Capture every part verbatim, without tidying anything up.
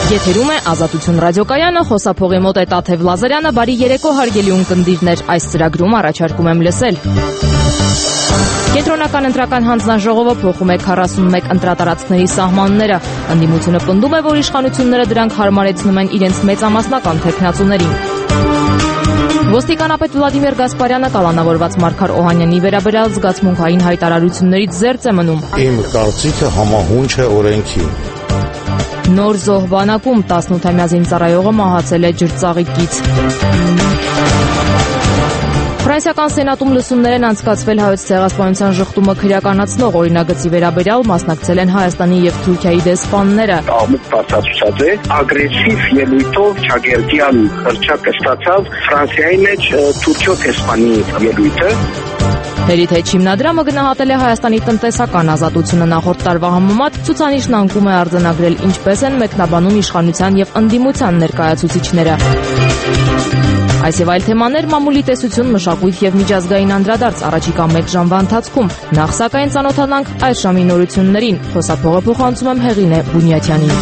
Եթերում է Ազատություն ռադիոկայանը, խոսափողի մոտ է Տաթև Լազարյանը, բարի երեկո հարգելի ունկնդիրներ, այս ծրագրում առաջարկում եմ լսել։ Կենտրոնական ընտրական հանձնաժողովը փոխում է քառասունմեկ ընտրատարածքների սահմանները, ընդդիմությունը պնդում է, որ իշխանությունները դրանք հարմարեցնում են իրենց մեծամասնական թեկնածուներին։ Ոստիկանապետ Վլադիմիր Գասպարյանը կալանավորված Մարգար Օհանյանի վերաբերյալ զգացմունքային հայտարարություններից զերծ է մնում։ Իմ կարծիքը համահունչ է օրենքին։ Նոր զոհ բանակում տասնութամյա զինծառայողը մահացել է ջրծաղիկից։ Ֆրանսիական սենատում լսումներ են անցկացվել հայոց ցեղասպանության շղթումը քրեականացնող օրինագծի վերաբերյալ, մասնակցել են Հայաստանի եւ Թուրքիայի դեսպանները։ Աղմուկ բացացուցած է, ագրեսիվ ելույթով Չագերտյան հռչակը ստացավ Ֆրանսիայի մեջ Թուրքիո դեսպանի ելույթը։ Heritage հիմնադրամը գնահատել է Հայաստանի տնտեսական ազատությունը նախորդ տարվա համեմատ, ցուցանիշն անկում է արձանագրել ինչպես են մեկնաբանում իշխանության եւ ընդդիմության ներկայացուցիչները։ Այս եւ այլ թեմաներ, մամուլի տեսություն, մշակույթ եւ միջազգային անդրադարձ առաջիկա մեկ ժամվա ընթացքում։ Նախ սակայն ծանոթանանք այս ժամի նորություններին։ Խոսափողը փոխանցում եմ Հեղինե Բունյաթյանին։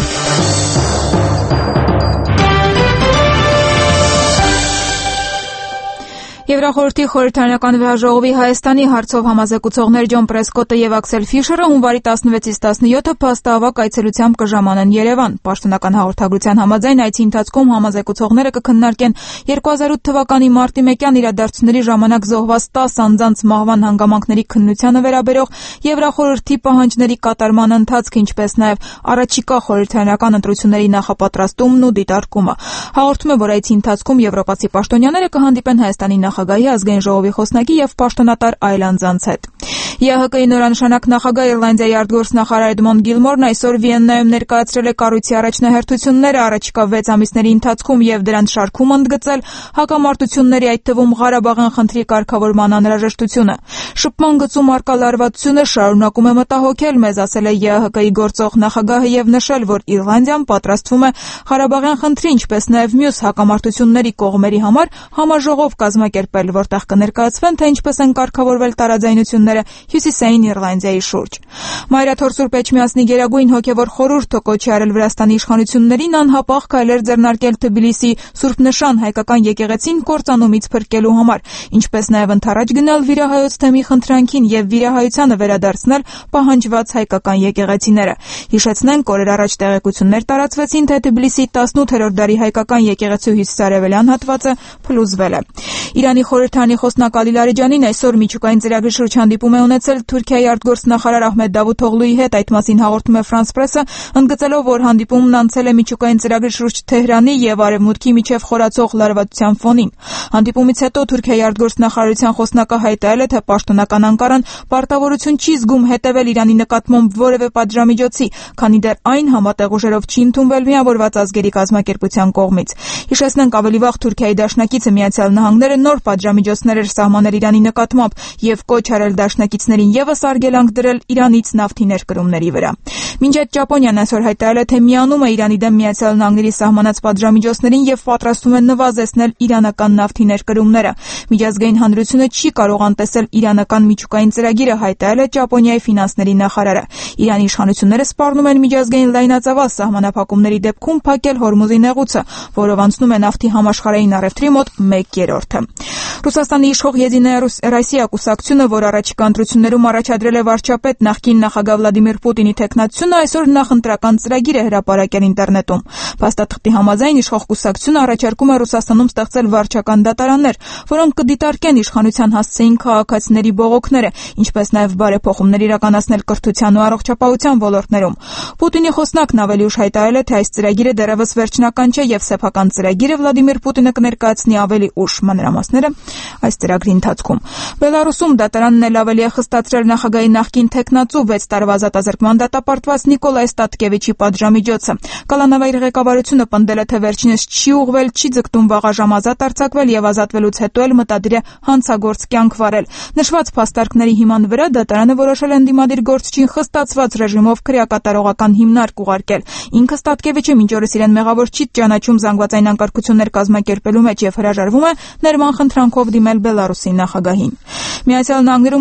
Եվրախորհրդի խորհրդարանական վեհաժողովի Հայաստանի հարցով համազեկուցողներ Ջոն Պրեսկոտը եւ Աքսել Ֆիշերը հունվարի տասնվեցից տասնյոթը փաստահավաք այցելությամբ կժամանեն Երևան։ Պաշտոնական հաղորդագրության համաձայն այցի ընթացքում համազեկուցողները կքննարկեն երկու հազար ութ թվականի մարտի մեկյան իրադարձությունների ժամանակ զոհված տասը անձանց մահվան հանգամանքների քննությանը վերաբերող Եվրախորհրդի պահանջների կատարման ընթացքը, ինչպես նաեւ առաջիկա խորհրդարանական ընտրությունների նախապատրաստումն ու դիտարկումը։ Հաղորդում է, որ այցի ընթացքում եվրոպացի պաշտոնյաները կհանդիպեն Հայաստանի նախագահի, ազգային ժողովի խոսնակի եւ պաշտոնատար այլ անձանց հետ։ ԵՀԿ-ի նորանշանակ նախագահ Իռլանդիայի արտգործնախարար Էդմոնդ Գիլմորն այսօր Վիեննայում ներկայացրել է կառույցի առաջնահերթությունները առաջիկա վեց ամիսների ընթացքում եւ դրանց շարքում ընդգծել հակամարտությունների, այդ թվում Ղարաբաղյան խնդրի կարգավորման անհրաժեշտությունը։ Շփման գծում արկա լարվածությունը շարունակում է մտահոգել մեզ, ասել է ԵՀԿ-ի գործող նախագահը եւ նշել, որ Իռլանդիան պատրաստվում է Ղարաբաղյան խնդրի, ինչպես նաեւ մյուս հակամարտությունների կողմերի համար համաժողով կազմակերպել, որտեղ կներկայացվեն, թե ինչպես են կարգավորվել տարաձայնությունները Հյուսիսային Իռլանդիայի շուրջ։ Մայրաթոր Սուրբ Էջմիածնի գերագույն հոգևոր խորհուրդը կոչ է արել Վրաստանի իշխանություններին անհապաղ քայլեր ձեռնարկել Թբիլիսի Սուրբ Նշան հայկական եկեղեցին կործանումից փրկելու համար, ինչպես նաև ընդառաջ գնալ վիրահայոց թեմի խնդրանքին եւ վիրահայությանը վերադարձնել պահանջված հայկական եկեղեցիները։ Հիշեցնենք, օրեր առաջ տեղեկություններ տարածվեցին, թե Թբիլիսի տասնութերորդ դարի հայկական եկեղեցու հյուսիսարևելյան հատվածը փլուզվել է։ Իրանի խորհրդարանի խոսնակ Ալի Լարիջանին այսօր միջուկային ծրագրի շուրջ հանդիպում է ունեցել Թուրքիայի արտգործնախարար Ահմեդ Դավութօղլուի հետ, այդ մասին հաղորդում է Ֆրանս Պրեսը, ընդգծելով, որ հանդիպումն անցել է միջուկային ծրագրի շուրջ Թեհրանի եւ Արևմուտքի միջև խորացող լարվածության ֆոնին։ Հանդիպումից հետո Թուրքիայի արտգործնախարարության խոսնակը հայտարարել է, թե պաշտոնական Անկարան պարտավորություն չի զգում հետևել Իրանի նկատմամբ որևէ պատժամիջոցի, քանի դեռ այն համատեղ ուժերով չի ընդունվել Միավորված ազգերի կազմակերպության կողմից։ Հիշեցնենք, ավելի վաղ Թուրքիայի դաշնակիցը Միացյալ Նահանգները նոր պատժամիջոցներ էր սահմանել Իրանի նկատմամբ եւ կոչ արել դաշնակիցներին եւս արգելանք դրել Իրանից նավթի ներկրումների վրա։ Մինչ այդ Ճապոնիան այսօր հայտարարել է, թե միանում է Իրանի դեմ Միացյալ Նահանգների սահմանած պատժամիջոցներին եւ պատրաստվում է նվազեցնել իրանական նավթի ներկրումները։ Միջազգային հանրությունը չի կարող անտեսել իրանական միջուկային ծրագիրը, հայտարարել է Ճապոնիայի ֆինանսների նախարարը։ Իրանի իշխանությունները սպառնում են միջազգային լայնածավալ սահմանափակումների դեպքում փակել Հորմուզի նեղուցը, որով անցնում է նավթի համաշխարհային առևտրի մոտ մեկ երրորդը։ Ռուսաստանի իշխող Եդինայա Ռոսիա կուսակցությունը, որ առաջիկա ընտրություններում առաջադրել է վարչապետ նախկին նախագահ Վլադիմիր Պուտինի թեկնածությունը, այսօր նախընտրական ծրագիր է հրապարակել ինտերնետում։ Փաստաթղթի համաձայն իշխող կուսակցությունը առաջարկում է Ռուսաստանում ստեղծել վարչական դատարաններ, որոնք կդիտարկեն իշխանության հասցեին քաղաքացիների բողոքները, ինչպես նաև բարեփոխումներ իրականացնել կրթության ու առողջապահության ոլորտներում։ Պուտինի խոսնակն ավելի ուշ հայտարարել է, թե այս ծրագիրը դեռևս վերջնական չէ եւ սեփական ծրագիրը Վլադիմիր Պուտինը կներկայացնի ավելի ուշ։ Մանրամասները այս ծրագրի ընթացքում։ Բելարուսում դատարանն էլ ավելի է խստացրել նախագահի նախկին թեկնածու վեց տարվա ազատազրկման դատապարտված Նիկոլայ Ստատկևիչի պատժամիջոցը։ Կալանավայրի ղեկավարությունը պնդել է, թե վերջինս չի ուղղվել, չի ձգտում վաղաժամ ազատ արձակվել եւ ազատվելուց հետո էլ մտադիր է հանցագործ կյանք վարել։ Նշված փաստարկների հիման վրա դատարանը որոշել է ընդդիմադիր գործչին խստացված ռեժիմով քրեակատարողական հիմնարկ ուղարկել։ Ինքը Ստատկևիչը մինչ օրս իրեն մեղավոր չի ճանաչում զանգվածային անկարգություններ կազմակերպելու մեջ եւ հրաժարվում է ներման խնդրանքով դիմել Բելարուսի նախագահին։ Միացյալ Նահանգներում ծովային ուժերի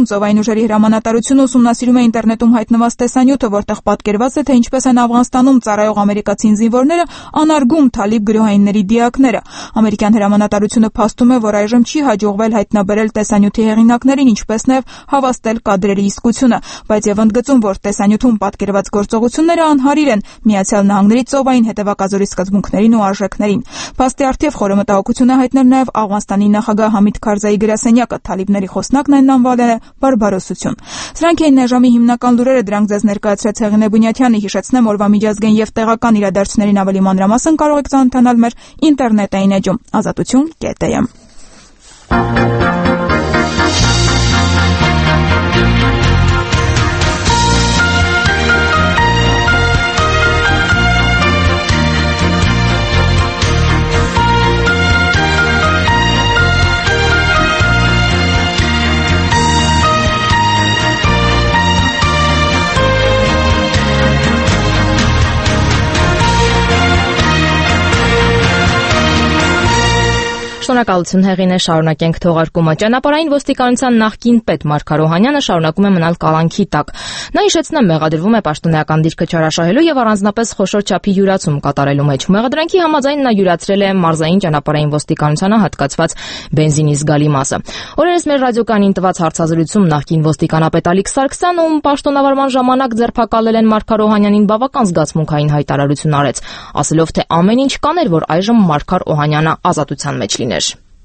ուժերի հրամանատարությունը ուսումնասիրում է ինտերնետում հայտնված տեսանյութը, որտեղ պատկերված է, թե ինչպես են Աֆղանստանում ծառայող ամերիկացի զինվորները անարգում թալիբ գրոհայինների դիակները։ Ամերիկյան հրամանատարությունը փաստում է, որ այժմ չի հաջողվել հայտնաբերել տեսանյութի հեղինակներին, ինչպես նաև հավաստել կադրերի իսկությունը, բայց եւ ընդգծում, որ տեսանյութում պատկերված գործողությունները անհարիր են Միացյալ Նահանգների ծովային հետևակազորի սկզբունքներին ու արժեքներին։ Փաստի առթիվ խորհրդատվություն է հայտնել նաև Աֆղանստանի նախագահ Համիդ Քարզայի գրասենյակը, թալիբների խոսնակն այն անվանել է բարբարոսություն։ Սրանք էին այժմի հիմնական լուրերը, դրանք ձեզ ներկայացրեց Հեղինե Բունյաթյանը։ Հիշեցնեմ, օրվա միջազգային եւ տեղական իրադարձություններին ավելի մանրամասն կարող եք ծանոթանալ մեր ինտերնետային էջում ազատություն կետ է եմ։ Շնորհակալություն Հեղինե, շարունակենք թողարկումը։ Ճանապարհային ոստիկանության նախկին պետ Մարգար Օհանյանը շարունակում է մնալ կալանքի տակ։ Նա, հիշեցնեմ, մեղադրվում է պաշտոնեական դիրքը չարաշահելու եւ առանձնապես խոշոր չափի յուրացում կատարելու մեջ։ Մեղադրանքի համաձայն նա յուրացրել է մարզային ճանապարհային ոստիկանությանը հատկացված բենզինի զգալի մասը։ Օրերս մեր ռադիոկայանին տված հարցազրույցում նախկին ոստիկանապետ Ալիկ Սարգսյանը, ում պաշտոնավարման ժամանակ ձերբակալել են Մարգար Օհանյանին, բավական զգացմունքային հայտարարություն արեց, ասելով, թե ամեն ինչ կաներ, որ այժմ Մարգար Օհանյանը ազատության մեջ լիներ։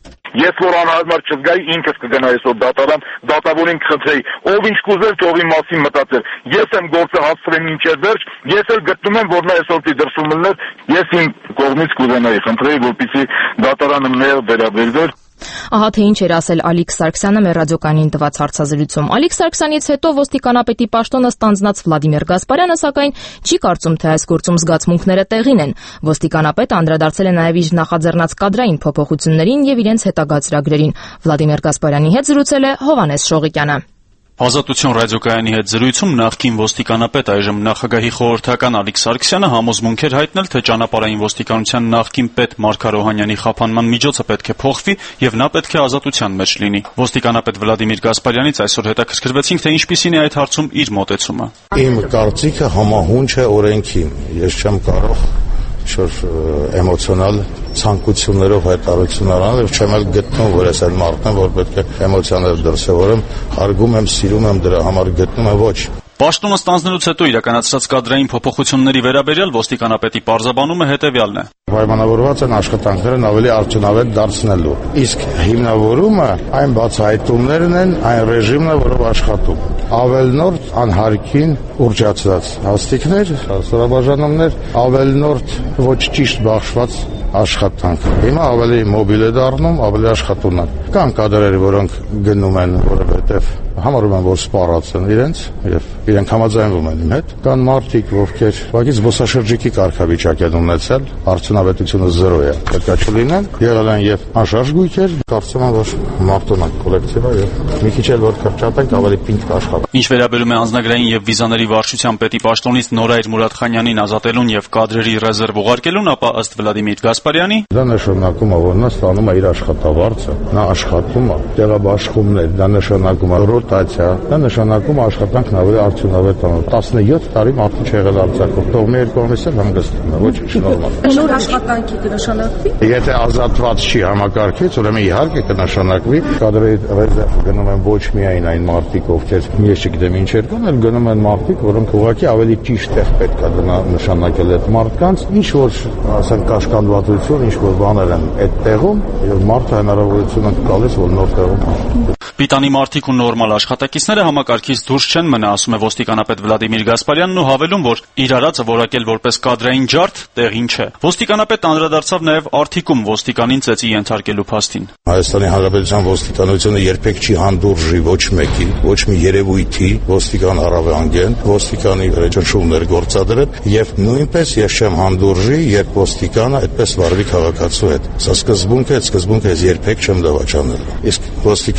Ես որ անհարմար չզգայի, ինքս կգնայի այսօր դատարան, դատավորին կխնդրեի, ով ինչ կուզեր, թողի մասին մտածեր։ Ես եմ գործը հասցրել մինչև վերջ, ես էլ գտնում եմ, որ նա այսօր դրսում լներ, ես իմ կողմից կուզենայի խնդրեի, որպեսզի դատարանը մեր վերաբերվեր։ Ահա թե ինչ էր ասել Ալիկ Սարգսյանը մեր ռադիոկայանին տված հարցազրույցում։ Ալիկ Սարգսյանից հետո ոստիկանապետի պաշտոնը ստանձնած Վլադիմիր Գասպարյանը, սակայն, չի կարծում, թե այս գործում զգացմունքները տեղին են։ Ոստիկանապետը անդրադարձել է նաև իր նախաձեռնած կադրային փոփոխություններին եւ իրենց հետագա ծրագրերին։ Վլադիմիր Գասպարյանի հետ զրուցել է Հովհաննես Շողիկյանը։ Ազատություն ռադիոկայանի հետ զրույցում նախկին ոստիկանապետ, այժմ նախագահի խորհրդական Ալիկ Սարգսյանը համոզմունք էր հայտնել, թե ճանապարհային ոստիկանության նախկին պետ Մարգար Օհանյանի խափանման միջոցը պետք է փոխվի եւ նա պետք է ազատության մեջ լինի։ Ոստիկանապետ Վլադիմիր Գասպարյանից այսօր հետաքրքրվեցինք, թե ինչպիսին է այդ հարցում իր մոտեցումը։ Իմ կարծիքը համահունչ է օրենքին։ Ես չեմ կարող շուտ էմոցիոնալ ցանկություններով հայտարարություն անել եւ չեմ էլ գտնում, որ ես այն մարդն եմ, որ պետք է էմոցիաներ դրսևորեմ, հարգում եմ, սիրում եմ, դրա համար գտնում եմ ոչ։ Պաշտոնը ստանձնելուց հետո իրականացրած կադրային փոփոխությունների վերաբերյալ ոստիկանապետի պարզաբանումը հետեւյալն է։ Պայմանավորված են աշխատանքներն ավելի արդյունավետ դարձնելու։ Իսկ հիմնավորումը այն բացահայտումներն են, այն ռեժիմն է, որով աշխատում։ Ավելնորդ անհարկին ուռճացած հաստիկներ, սորաբաժանումներ, ավելնորդ ոչ ճիշտ բաշխված աշխատանք։ Հիմա ավելի մոբիլ է դառնում, ավելի աշխատունակ։ Կան կադրեր, որոնք գնում են, որովհետև համարում են, որ սպառած են իրենց եւ իրենք համաձայնվում են իմ հետ։ Կան մարդիկ, ովքեր ուղղակի զբոսաշրջիկի կարգավիճակ են ունեցել, արդյունավետությունը զրո է, պետք է չլինեն, եղել են եւ անշարժ գույքեր, կարծում եմ, որ մարտոնակ կոլեկտիվ է եւ մի քիչ էլ որ կրճատենք, ավելի պինդ կաշխատի։ Ինչ վերաբերում է անձնագրային եւ վիզաների վարչության պետի պաշտոնից Նորայր Մուրադխանյանին ազատելուն եւ կադրերի ռեզերվ ուղարկելուն, ապա ըստ Վլադիմիր Գասպարյանի դա նշանակում է, որ նա ստանում է իր աշխատավարձը, նա աշխատում է, տեղաբաշխումներ, դա նշանակում է ռոտացիա, դա նշանակում է աշխատանքն ավելի արդյունավետ անել։ տասնյոթ տարի մարդու չեղել արձակով, թող մի երկու ամիս էլ հանգստում է, ոչինչ նորմալ։ Նոր աշխատանքի կնշանակվի։ Եթե ազատված չի համակարգից, ուրեմն իհարկե կնշանակվի, կադրերի ռեզերվ գնում են ոչ միայն այն մարդիկ, ովքեր ես չգիտեմ ինչեր կան, այլ գնում են մարդիկ, որոնք ուղղակի ավելի ճիշտ տեղ պետք է դնա նշանակել այդ մարդկանց, ինչ որ ասենք կաշկանդվածություն, ինչ որ բաներ են այդ տեղում, եւ մարդը հնարավորություն է տալիս, որ նոր տեղում Պիտանի մարդիկ ու նորմալ աշխատակիցները համակարգից դուրս չեն մնա, ասում է ոստիկանապետ Վլադիմիր Գասպարյանն ու հավելում, որ իր արածը որակել որպես կադրային ջարդ տեղին չէ։ Ոստիկանապետը անդրադարձավ նաև Արթիկում ոստիկանին ծեծի ենթարկելու փաստին։ Հայաստանի Հանրապետության ոստիկանությունը երբեք չի հանդուրժի ոչ մեկի, ոչ մի երևույթի ոստիկան առավանգեն, ոստիկանի ռեժիմներ գործադրել եւ նույնպես ես չեմ հանդուրժի, երբ ոստիկանը այդպես վարվի քաղաքացու հետ։ Սա սկզբունք է, սկզբունքը ես երբեք չեմ դավաճանել։ Իսկ ոստիկանին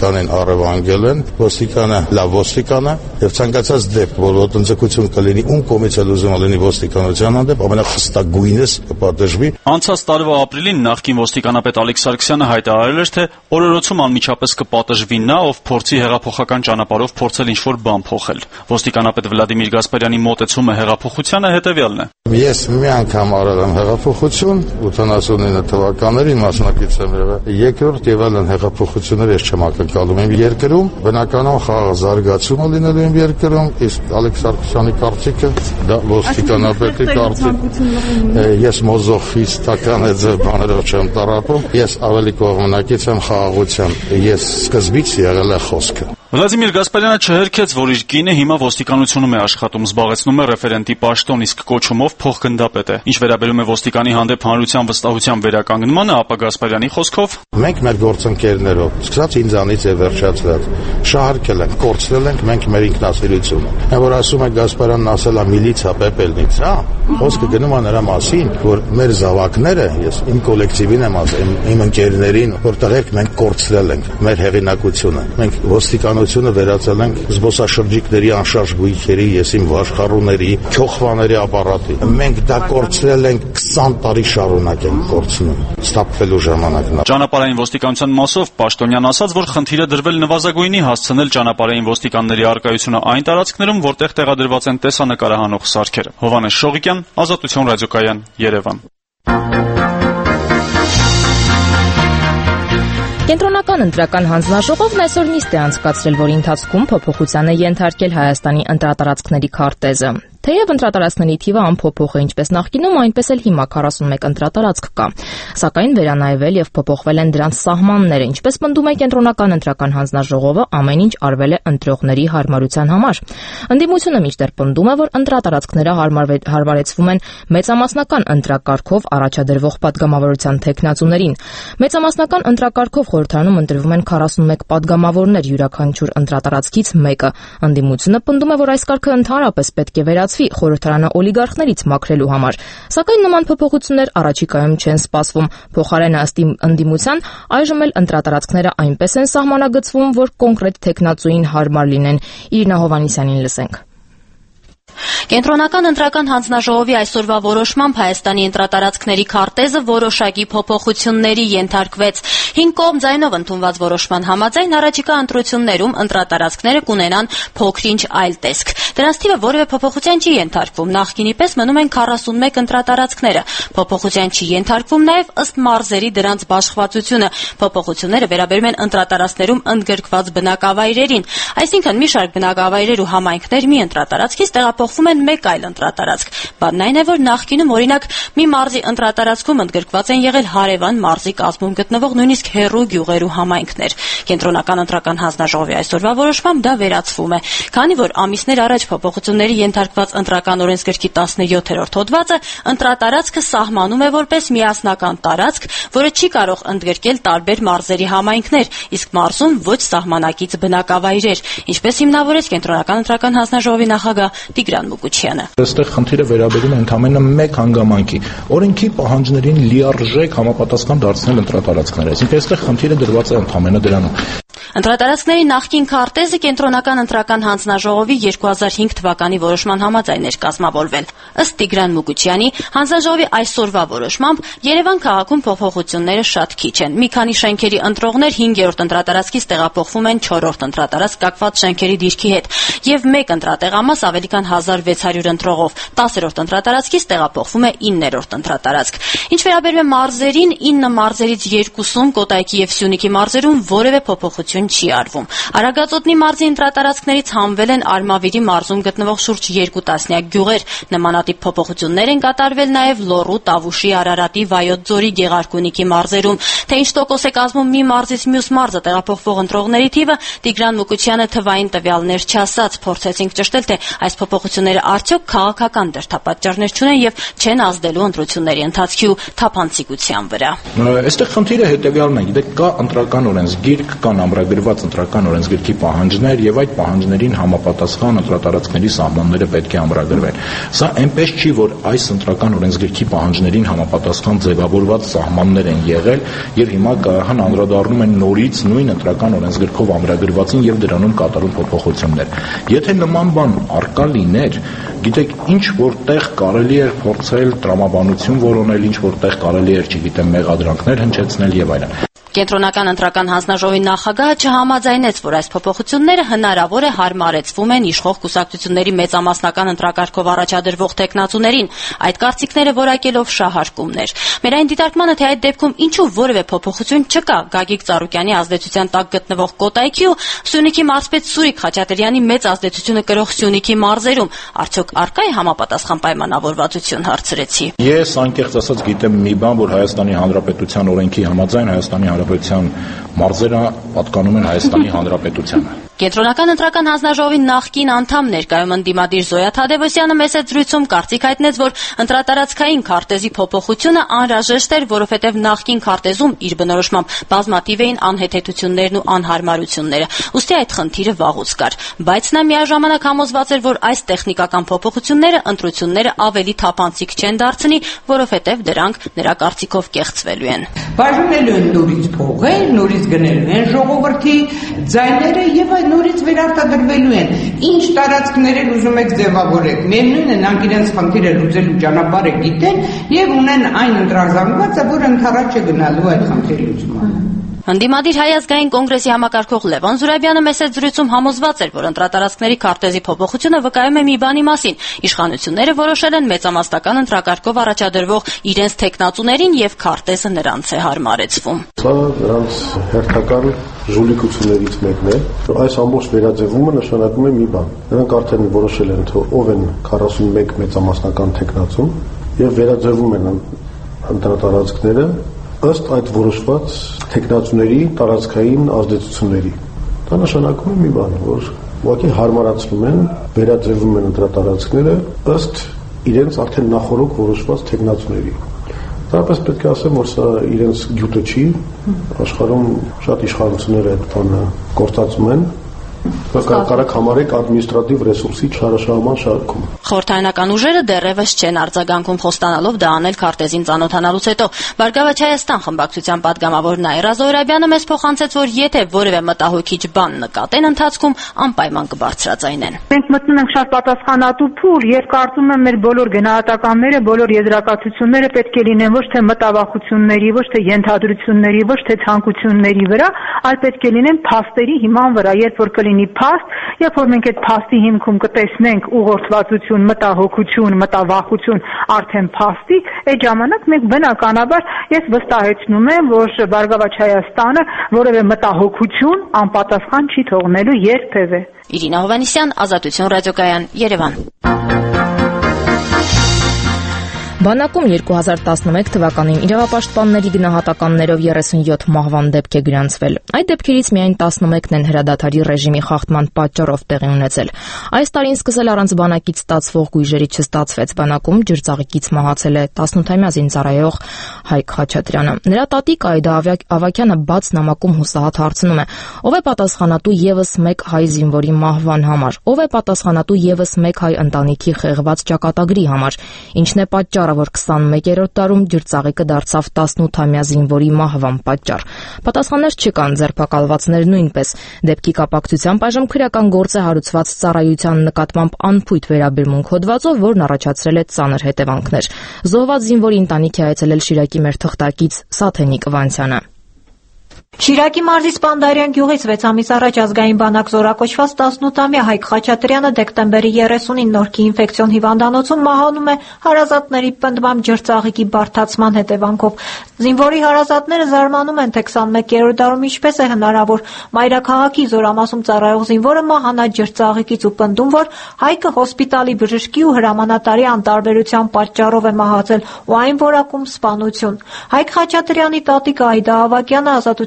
առևանգել են, ոստիկանը լավ ոստիկան է եւ ցանկացած դեպք, որ ոտնձգություն կլինի, ում կողմից էլ ուզում լինի ոստիկանության հանդեպ, ամենախստագույնս կպատժվի։ Անցած տարվա ապրիլին նախկին ոստիկանապետ Ալեքս Սարգսյանը հայտարարել էր, թե օրորոցում անմիջապես կպատժվի նա, ով փորձի հեղափոխական ճանապարհով փորձել ինչ-որ բան փոխել։ Ոստիկանապետ Վլադիմիր Գասպարյանի մոտեցումը հեղափոխությանը հետեւյալն է. Ես մի անգամ արել եմ հեղափոխություն ութանասունինը թվականներին մասնակից եմ եղել։ Երկրորդ եւ այլն հեղափոխություններ ես չեմ ակնկալում իմ երկրում, բնականon խաղ զարգացումը լինելու իմ երկրում, իսկ Ալեքս Սարգսյանի կարծիքը դա ոստիկանապետի կարծիք։ Ես մոզոխիստական այդ բաներով չեմ տարապում, ես ավելի կողմնակից եմ խաղաղության։ Ես սկզբից եղել է խոսքը։ Վլադիմիր Գասպարյանը չհերքեց, որ իր կինը հիմա ոստիկանությունում է աշխատում, զբաղեցնում է ռեֆերենտի պաշտոն, իսկ կոչումով փոխգնդապետ է։ Ինչ վերաբերում է ոստիկանի հանդեպ հանրության վստահության վերականգնմանը, ապա Գասպարյանի խոսքով. Մենք մեր գործընկերներով, սկսած ինձանից է վերջացրած, շահարկել ենք, կորցրել ենք մենք մեր ինքնասիրությունը։ Այն որ ասում է Գասպարյանն ասել է միլիցիա պեպելնիցա, խոսքը գնում է նրա մասին, որ մեր զավակները, ես իմ կոլեկտիվին եմ ասել, իմ ընկերներին, որտեղ մենք կորցրել ենք մեր հեղինակությունը։ Մենք ոստիկանությունը վերածել ենք զբոսաշրջիկների անշարժ գույքերի, ես իմ վաշխառուների, քյոխվաների ապարատի։ Մենք դա կորցրել ենք քսան տարի շարունակ ենք կորցնում։ Ստապվելու ժամանակն է։ Ճանապարհային ոստիկանության մասով Պաշտոնյան ասաց, որ խնդիրը դրվել նվազագույնի հասցնել ճանապարհային ոստիկանների առկայությունը այն տարածքներում, որտեղ տեղադրված են տեսանկարահանող սարքերը։ Հովհաննես Շողիկյան, Ազատություն ռադիոկայան, Երևան։ Կենտրոնական ընտրական հանձնաժողովն այսօր նիստ է անցկացրել, որի ընթացքում փոփոխության է ենթարկել Հայաստանի ընտրատարածքների քարտեզը։ Թեև ընտրատարածքների թիվը անփոփոխ է ինչպես նախկինում, այնպես էլ հիմա քառասունմեկ ընտրատարածք կա, սակայն վերանայվել եւ փոփոխվել են դրանց սահմանները, ինչպես պնդում է Կենտրոնական ընտրական հանձնաժողովը, ամեն ինչ արվել է ընտրողների հարմարության համար։ Ընդդիմությունը մինչդեռ պնդում է, որ ընտրատարածքները հարմարեցվում են մեծամասնական ընտրակարգով առաջադրվող падգամավորության թեկնածուներին։ Մեծամասնական ընտրակարգով խորհրդարանում ընտրվում են քառասունմեկ падգամավորներ, յուրաքանչյուր ընտրատարածքից մեկը։ Ընդդիմությունը պնդում է, որ այս կարգը ընդհանրապես պետք է վերացվի խորհրդարանը օլիգարխներից մաքրելու համար, սակայն նման փոփոխություններ առաջիկայում չեն սպասվում։ Փոխարենը ըստ ընդդիմության այժմ էլ ընտրատարածքները այնպես են սահմանագծվում, որ կոնկրետ թեկնածուին հարմար լինեն։ Իրինա Հովհաննիսյանին լսենք։ Կենտրոնական ընտրական հանձնաժողովի այսօրվա որոշմամբ Հայաստանի ընտրատարածքների քարտեզը որոշակի փոփոխությունների ենթարկվեց։ Հինգ կողմ ձայնով ընդունված որոշման համաձայն առաջիկա ընտրություններում ընտրատարածքները կունենան փոքր-ինչ այլ տեսք։ Դրանց թիվը որևէ փոփոխության չի ենթարկվում։ Նախկինի պես մնում են քառասունմեկ ընտրատարածքները։ Փոփոխության չի ենթարկվում նաև ըստ մարզերի դրանց բաշխվածությունը։ Փոփոխությունները վերաբերում են ընտրատարածքներում ընդգրկված բնակավայրերին, այսինքն մի շարք բնակավայրեր ու համայնքներ մի ընտրատարածքից տեղափոխվում են մեկ այլ ընտրատարածք։ Բանն այն է, որ նախկինում օրինակ մի մարզի ընտրատարածքում ընդգրկված են եղել հարևան մարզի կազմում գտնվող նույնիսկ հեռու գյուղեր ու համայնքներ։ Կենտրոնական ընտրական հանձնաժողովի այսօրվա որոշմամբ դա վերացվում է, քանի որ ամիսներ առաջ փոփոխությունների ենթարկված ընտրական օրենսգրքի տասնյոթերորդ հոդվածը ընտրատարածքը սահմանում է որպես միասնական տարածք, որը չի կարող ընդգրկել տարբեր մարզերի համայնքներ, իսկ մարզում ոչ սահմանակից բնակավայրեր, ինչպես հիմնավորեց Կենտրոնական ընտրական հանձնաժողովի նախագահ Տիգրան Մուկուչյանը։ Այստեղ խնդիրը վերաբերում է ընդամենը մեկ հանգամանքի՝ օրենքի պահանջներին լիարժեք համապատասխան դարձնել ընտրատարածքները։ Այսինքն այստեղ խնդիրը դրված է ընդամենը դրանում։ Ընտրատարածքների նախկին քարտեզը Կենտրոնական ընտրական հանձնաժողովի երկու հազար հինգ թվականի որոշման համաձայն էր կազմավորվել։ Ըստ Տիգրան Մուկուչյանի, հանձնաժողովի այսօրվա որոշմամբ Երևան քաղաքում փոփոխությունները շատ քիչ են։ Մի քանի շենքերի ընտրողներ հինգերորդ ընտրատարածքից տեղափոխվում են չորրորդ ընտրատարածք կապված շենքերի դիրքի հետ, եւ մեկ ընտրատեղամաս ավելի քան հազար վեց հարյուր ընտրողով տասերորդ ընտրատարածքից տեղափոխվում է իններորդ ընտրատարածք։ Ինչ վերաբերում է մարզերին, ինը մարզերից երկուսում Կոտայքի եւ Սյունիքի մարզերում որևէ փոփոխություն չի արվում։ Արագածոտնի մարզի ընտրատարածքներից հանվել են Արմավիրի մարզում գտնվող շուրջ երկու տասնյակ գյուղեր։ Նմանատիպ փոփոխություններ են կատարվել նաև Լոռու, Տավուշի, Արարատի, Վայոց ձորի, Գեղարքունիքի մարզերում։ Թե ինչ տոկոս է կազմում մի մարզից մյուս մարզը տեղափոխվող ընտրողների թիվը, Տիգրան Մուկուչյանը թվային տվյալներ չասաց։ Փորձեցինք ճշտել, թե այս փոփոխությունները արդյոք քաղաքական դրդապատճառներ չունեն եւ չեն ազդելու ընտրությունների ընթացքի ու թափանցիկության վրա։ Այստեղ խնդիրը հետեւյալն է, գիտեք, կա ընտրական օրենսգիրք, կան ամրագրեր ամրագրված ընտրական օրենսգրքի պահանջներ եւ այդ պահանջներին համապատասխան ընտրատարածքների սահմանները պետք է ամրագրվեն։ Սա այնպես չի, որ այս ընտրական օրենսգրքի պահանջներին համապատասխան ձևավորված սահմաններ են եղել եւ հիմա կայարան անդրադառնում են նորից նույն ընտրական օրենսգրքով ամրագրվածին եւ դրանում կատարում փոփոխություններ։ Եթե նման բան արկա լիներ, գիտեք, ինչ որտեղ կարելի էր փորձել տրամաբանություն որոնել, ինչ որտեղ կարելի էր, չգիտեմ, մեղադրանքներ հնչեցնել եւ այլն։ Կենտրոնական ընտրական հանձնաժողովի նախագահը չհամաձայնեց, որ այս փոփոխությունները հնարավոր է հարմարեցվում են իշխող կուսակցությունների մեծամասնական ընտրակարգով առաջադրվող տեխնացուներին, այդ կարծիքները որակելով շահարկումներ։ Մեր այն դիտարկմանը, թե այդ դեպքում ինչու որևէ փոփոխություն չկա, Գագիկ Ծառուկյանի ազդեցության տակ գտնվող Կոտայքի ու Սյունիքի մարզպետ Սուրիկ Խաչատրյանի մեծ ազդեցությունը կրող Սյունիքի մարզերում արդյոք առկա է համապատասխան պայմանավորվածություն, հարցրեցի։ Ես անկեղծ ասած գիտեմ մի բան, որ Հայաստանի Հանրապետության օրենքի համաձայն Հայաստանի Հանրապետության մարզերը պատկանում են Հայաստանի Հանրապետությանը։ Կենտրոնական ընտրական հանձնաժողովի նախկին անդամ ներկայում ընդդիմադիր Զոյա Թադևոսյանը մեծ զրույցում կարծիք հայտնեց, որ ընտրատարածքային քարտեզի փոփոխությունը անհրաժեշտ էր, որովհետև նախկին քարտեզում իր բնորոշմամբ բազմատիվ էին անհեթեթություններն ու անհարմարությունները, ուստի այդ խնդիրը վաղուց կար, բայց նա միաժամանակ համոզված էր, որ այս տեխնիկական փոփոխությունները ընտրությունները ավելի թափանցիկ չեն դարձնի, որովհետև դրանք նրա կարծիքով կեղծվելու են։ Բաժանելու են նորից փողեր, նորից գնելու են ժողովրդի ձայները եւ այդ նորից վերարտադրվելու են։ Ինչ տարածքներ են ուզում եք ձևավորեք։ Միևնույն է, նրանք իրենց խնդիրը լուծելու ճանապարհը գիտեն եւ ունեն այն ընտրազանգվածը, որ ընդառաջ է գնալու այդ խնդրի լուծմանը։ Ընդդիմադիր Հայ ազգային կոնգրեսի համակարգող Լևոն Զուրաբյանը մեծ զրույցում համոզված էր, որ ընտրատարածքների քարտեզի փոփոխությունը վկայում է մի բանի մասին. իշխանությունները որոշել են մեծամասնական ընտրակարգով առաջադրվող իրենց տեխնացուներին եւ քարտեզը նրանց է հարմարեցվում։ Սա նրանց հերթական ժուլիկություններից մեկն է։ Այս ամբողջ վերաձևումը նշանակում է մի բան. նրանք արդեն որոշել են, թե ով են քառասունմեկ մեծամասնական տեխնացու եւ վերաձևում են ընտրատարածքները ըստ այդ որոշված տեխնացուների տարածքային ազդեցությունների։ Դա նշանակում է մի բան, որ ուղղակի հարմարացնում են, վերաձևում են ընտրատարածքները ըստ իրենց արդեն նախորոք որոշված տեխնացուների։ Դարապես պետք է ասեմ, որ սա իրենց գյուտը չի, աշխարհում շատ իշխանություններ այդ բանը գործածում են։ Կարակ համարեք ադմինիստրատիվ ռեսուրսի չարաշահման շարքում։ Խորհրդարանական ուժերը դեռևս չեն արձագանքում խոստանալով դա անել քարտեզին ծանոթանալուց հետո։ Բարգավաճ Հայաստան խմբակցության պատգամավոր Նաիրա Զոհրաբյանը մեզ փոխանցեց, որ եթե որևէ մտահոգիչ բան նկատեն ընթացքում, անպայման կբարձրաձայնեն։ Մենք մտնում ենք շատ պատասխանատու փուլ եւ կարծում եմ մեր բոլոր գնահատականները, բոլոր եզրակացությունները պետք է լինեն ոչ թե մտավախությունների, ոչ թե ենթադրությունների, ոչ թե ցանկությունների վրա, այլ պետք է լինեն փաստերի հիման վրա, երբ որ կլինի փաստ, երբ որ մենք այդ փաստի հիմքում կտեսնենք ուղղորդվածություն, մտահոգություն, մտավախություն արդեն փաստի, այդ ժամանակ մենք բնականաբար ես վստահեցնում եմ, որ Բարգավաճ Հայաստանը որևէ մտահոգություն անպատասխան չի թողնելու երբևէ։ Իրինա Հովհաննիսյան, Ազատություն ռադիոկայան, Երևան։ Բանակում երկու հազար տասնմեկ թվականին իրավապաշտպանների գնահատականներով երեսունյոթ մահվան դեպք է գրանցվել։ Այդ դեպքերից միայն տասնմեկն են հրադադարի ռեժիմի խախտման պատճառով տեղի ունեցել։ Այս տարին սկսել առանց բանակից ստացվող գույժերի չստացվեց։ Բանակում ջրծաղիկից մահացել է տասնութամյա զինծառայող Հայկ Խաչատրյանը։ Նրա տատիկ Այդա Ավակյանը բաց նամակում հուսահատ հարցնում է. ով է պատասխանատու եւս մեկ հայ զինվորի մահվան համար, ով է պատասխանատու եւս մեկ հայ ընտանիքի խեղված ճակատագրի համար, ինչն է պատճառը, որ քսանմեկերորդ տարում ջրծաղիկը դարձավ տասնութամյա զինվորի մահվան պատճառ։ Պատասխաններ չկան, ձերբակալվածներ նույնպես։ Դեպքի կապակցությամբ այժմ քրեական գործ է հարուցված ծառայության նկատմամբ անփույթ վերաբերմունք հոդվածով, որն առաջացրել է ծանր հետևանքներ։ Զոհված զինվորի ընտանիքի այցելել Շիրակի մեր թղթակից Սաթենիկ Վանցյանը։ Շիրակի մարզի Սպանդարյան գյուղից վեց ամիս առաջ ազգային բանակ զորակոչված տասնութամյա Հայկ Խաչատրյանը դեկտեմբերի երեսունին Նորքի ինֆեկցիոն հիվանդանոցում մահանում է հարազատների պնդմամբ ջրծաղիկի բարդացման հետևանքով։ Զինվորի հարազատները զարմանում են, թե քսանմեկերորդ դարում ինչպես է հնարավոր մայրաքաղաքի Զորամասում ծառայող զինվորը մահանա ջրծաղիկից ու պնդում, որ Հայկը հոսպիտալի բժշկի ու հրամանատարի անտարբերության պատճառով է մահացել ու այն որակում սպանություն։ Հայկ Խաչատրյանի տատիկ Այդա Ավակյանը Ազատություն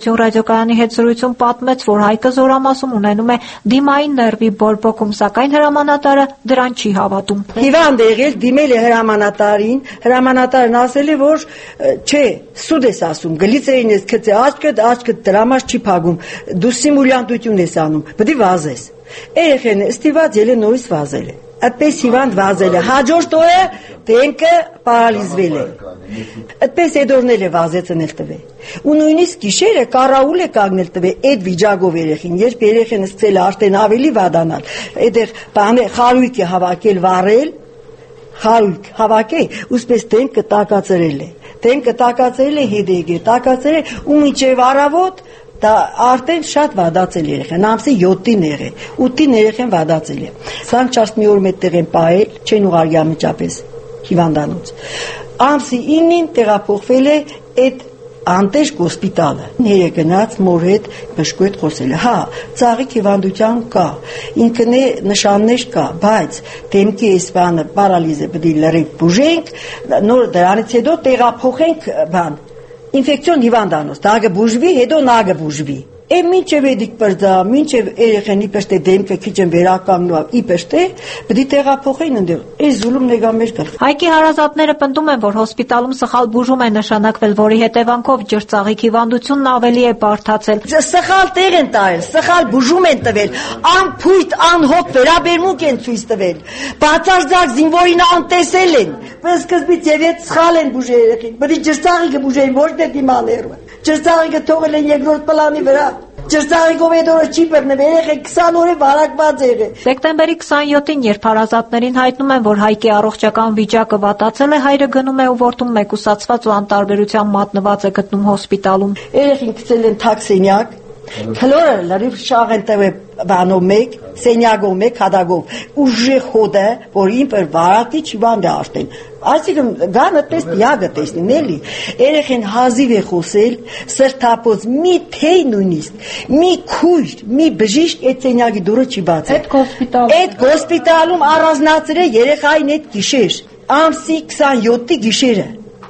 Ազատություն ռադիոկայանի հետ զրույցում պատմեց, որ Հայկը զորամասում ունենում է դիմային ներվի բորբոքում, սակայն հրամանատարը դրան չի հավատում։ Հիվանդ եղել, դիմել է հրամանատարին, հրամանատարն ասել է, որ չէ, սուտ ես ասում, գլիցերին ես գցե աչքդ, աչքդ դրամաշ չի փակում, դու սիմուլյանտություն ես անում, պետք է վազես։ Երեխեն ստիված ելը նորից վազել է։ Այդպես հիվանդ վազել է, հաջորդ օրը դեմքը պարալիզվել է։ Այդպես էդորնել է վազեցնել տվել։ Ու նույնիսկ գիշերը կարաուլ է կանգնել տվել այդ վիճակով երեխին, երբ երեխեն սկսել է արդեն ավելի վադանալ, այդեղ բանը խարույկ է հավաքել, վառել, խարույկ հավաքել, ուսպես դեմքը տակածրել է։ Դեմքը տակածրել է, հետեգ է, տակածրել է ու մինչև առավոտ դա արդեն շատ վադացել երեխան, ամսի յոթին եղել, ութին երեխան վադացել է։ Սրանք չաստ մի օր մետեղ են պահել, չեն ուղարկի անմիջապես հիվանդանոց։ Ամսի ինին տեղափոխվել է այդ անտեժ հոսպիտալը։ Ները գնաց մոր հետ բժշկու հետ խոսել է։ Հա, ծաղիկ հիվանդության կա, ինքն է նշաններ կա, բայց դեմքի այս բանը պարալիզ է, պետք է լրիվ բուժենք, նոր դրանից հետո տեղափոխենք բան ինֆեկցիոն հիվանդանոց, դա կբուժվի, հետո նա կբուժվի։ Է մինչև էդիկ պրդա, մինչև երեխեն իպեշտ է դեմքը քիչ են վերականգնուա, իպեշտ է, պետք է տեղափոխեն ընդեղ։ Այս զուլումն եկա մեր գլխ։ Հայկի հարազատները պնդում են, որ հոսպիտալում սխալ բուժում է նշանակվել, որի հետևանքով ջրծաղիկ հիվանդությունն ավելի է բարդացել։ Սխալ տեղ են տարել, սխալ բուժում են տվել, անփույթ, անհոգ վերաբերմունք են ցույց տվել։ Բացարձակ զինվորին անտեսել են։ Սկզբից եւ այդ սխալ են բուժել երեխին։ Պետք է ջրծաղիկը բուժեն, ոչ թե դիմաները։ Ջրծաղիկը թողել են երկրորդ պլանի վրա։ Ջրծաղիկով այդ օրը չի բռնել, երեխեք քսան օրը վարակված եղել։ Դեկտեմբերի քսաներկուին, երբ հարազատներին հայտնում են, որ Հայկի առողջական վիճակը վատացել է, հայրը գնում է ու որդուն մեկուսացված ու անտարբերության մատնված է գտնում հոսպիտալում։ Երեխին գցել են թաքսենյակ, քլորը լրիվ շաղ են տվել բանով մեկ, սենյակով մեկ, հադագով, ուժեղ հոդը, որ ինպեր վարակի չիվանդ է արդեն։ Այսինքն գանը տեսնի, յագը տեսնի, էլի։ Երեխեն հազիվ է խոսել, սրտապոց, մի թեյ նույնիսկ, մի քույր, մի բժիշկ այդ սենյակի դուրը չի բացել։ Այդ հոսպիտալում Այդ հոսպիտալում առանձնացրել է երեխային այդ գիշեր, ամսի քսաներկուի գիշերը։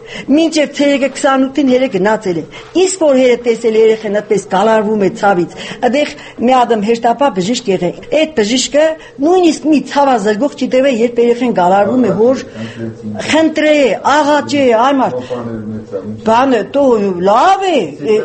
Մինչև ցերեկը քսանութին երե գնացել է։ Իսկ որ հերը տեսել երեխան այդպես գալարվում է ցավից, այդեղ մի ադմ հեշտապա բժիշկ եղել։ Այդ բժիշկը նույնիսկ մի ցավազրգող չի տվել, երբ երեխան գալարվում է, որ խնդրե, աղաչե, այմարտ։ Բանը դո լավ է։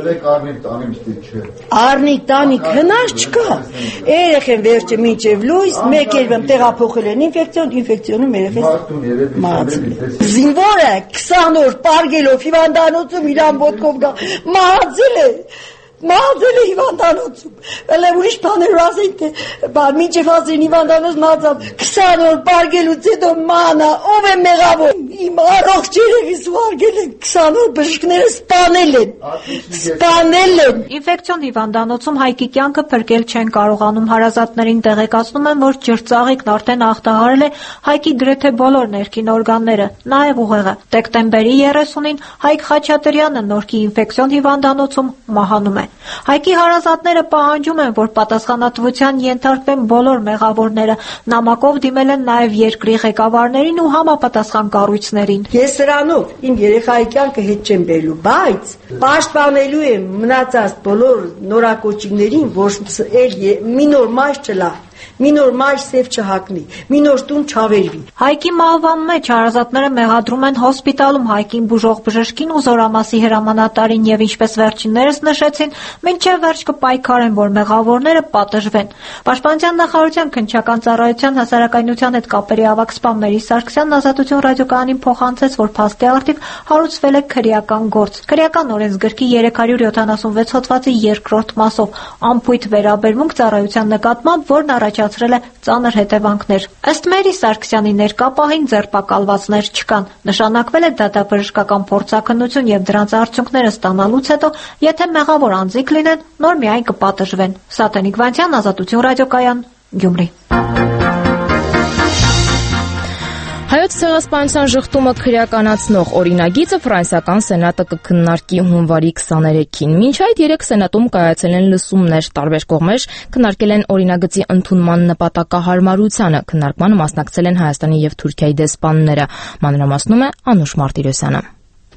Արնիկ տանիք հնար չկա։ Երեխան վերջը մինչև լույս մեկ երբեմ տեղափոխել են ինֆեկցիոն, ինֆեկցիոնում երեխան մահացել։ Զինվորը քսան օր պարգելով հիվանդանոցում իրան ոտքով գա, մահացել է, մահացել է հիվանդանոցում, էլ է ուրիշ բաներ ասեն, թե բան մինչև հասին հիվանդանոց մահացավ, քսան օր պարգելուց հետո մանա, ով է մեղավոր, իմ առողջ երեխիս ուարգել են, քսան օր բժիշկները սպանել են, սպանել են։ Ինֆեկցիոն հիվանդանոցում Հայկի կյանքը փրկել չեն կարողանում, հարազատներին տեղեկացնում են, որ ջրծաղիկն արդեն ախտահարել է Հայկի գրեթե բոլոր ներքին օրգանները, նաև ուղեղը։ Դեկտեմբերի երեսունին Հայկ Խաչատրյանը Նորքի ինֆեկցիոն հիվանդանոցում մահանում է։ Հայկի հարազատները պահանջում են, որ պատասխանատվության ենթարկվեն բոլոր մեղավորները, նամակով դիմել են նաև երկրի ղեկավարներին ու համապատասխան կառույցներին։ Ես սրանով իմ երեխայի կյանքը հետ չեմ բերելու, բայց պաշտպանելու եմ մնացած բոլոր նորակոչիներին, որ էլ մի նոր մայր չլա, մի նոր մայր սև չհակնի, մի նոր տուն չավերվի։ Հայկի մահվան մեջ հարազատները մեղադրում են հոսպիտալում Հայկին բուժող բժշկին ու զորամասի հրամանատարին եւ ինչպես վերջիններս նշեցին, մինչև վերջ կպայքարեն, որ մեղավորները պատժվեն։ Պաշտպանության նախարարության քննչական ծառայության հասարակայնության հետ կապերի ավագ սպա Մերի Սարգսյանն Ազատություն ռադիոկայանին փոխանցեց, որ փաստի առթիվ հարուցվել է քրեական գործ։ Քրեական օրենսգրքի երեք հարյուր յոթանասունվեց հոդվածի երկրորդ մասով անփույթ վերաբերմունք ծառայության նկատմամբ, որն առաջացրել է ծանր հետևանքներ։ Ըստ Մերի Սարգսյանի ներկա պահին ձերբակալվածներ չկան։ Նշանակվել է դատաբժշկական փորձաքննություն եւ դրանց արդյունքները ստանալուց հետո, եթե մեղավոր անձիկ լինեն, նոր միայն կպատժվեն։ Սատենիկ Վանցյան, Ազատություն ռադիոկայան, Գյումրի։ Հայոց ցեղասպանության շղթումը քրեականացնող օրինագիծը ֆրանսիական սենատը կքննարկի հունվարի քսաներեքին։ Մինչ այդ երեք սենատում կայացել են լսումներ, տարբեր կողմեր քննարկել են օրինագծի ընդունման նպատակահարմարությանը։ Քննարկմանը մասնակցել են Հայաստանի եւ Թուրքիայի դեսպանները։ Մանրամասնում է Անուշ Մարտիրոսյանը։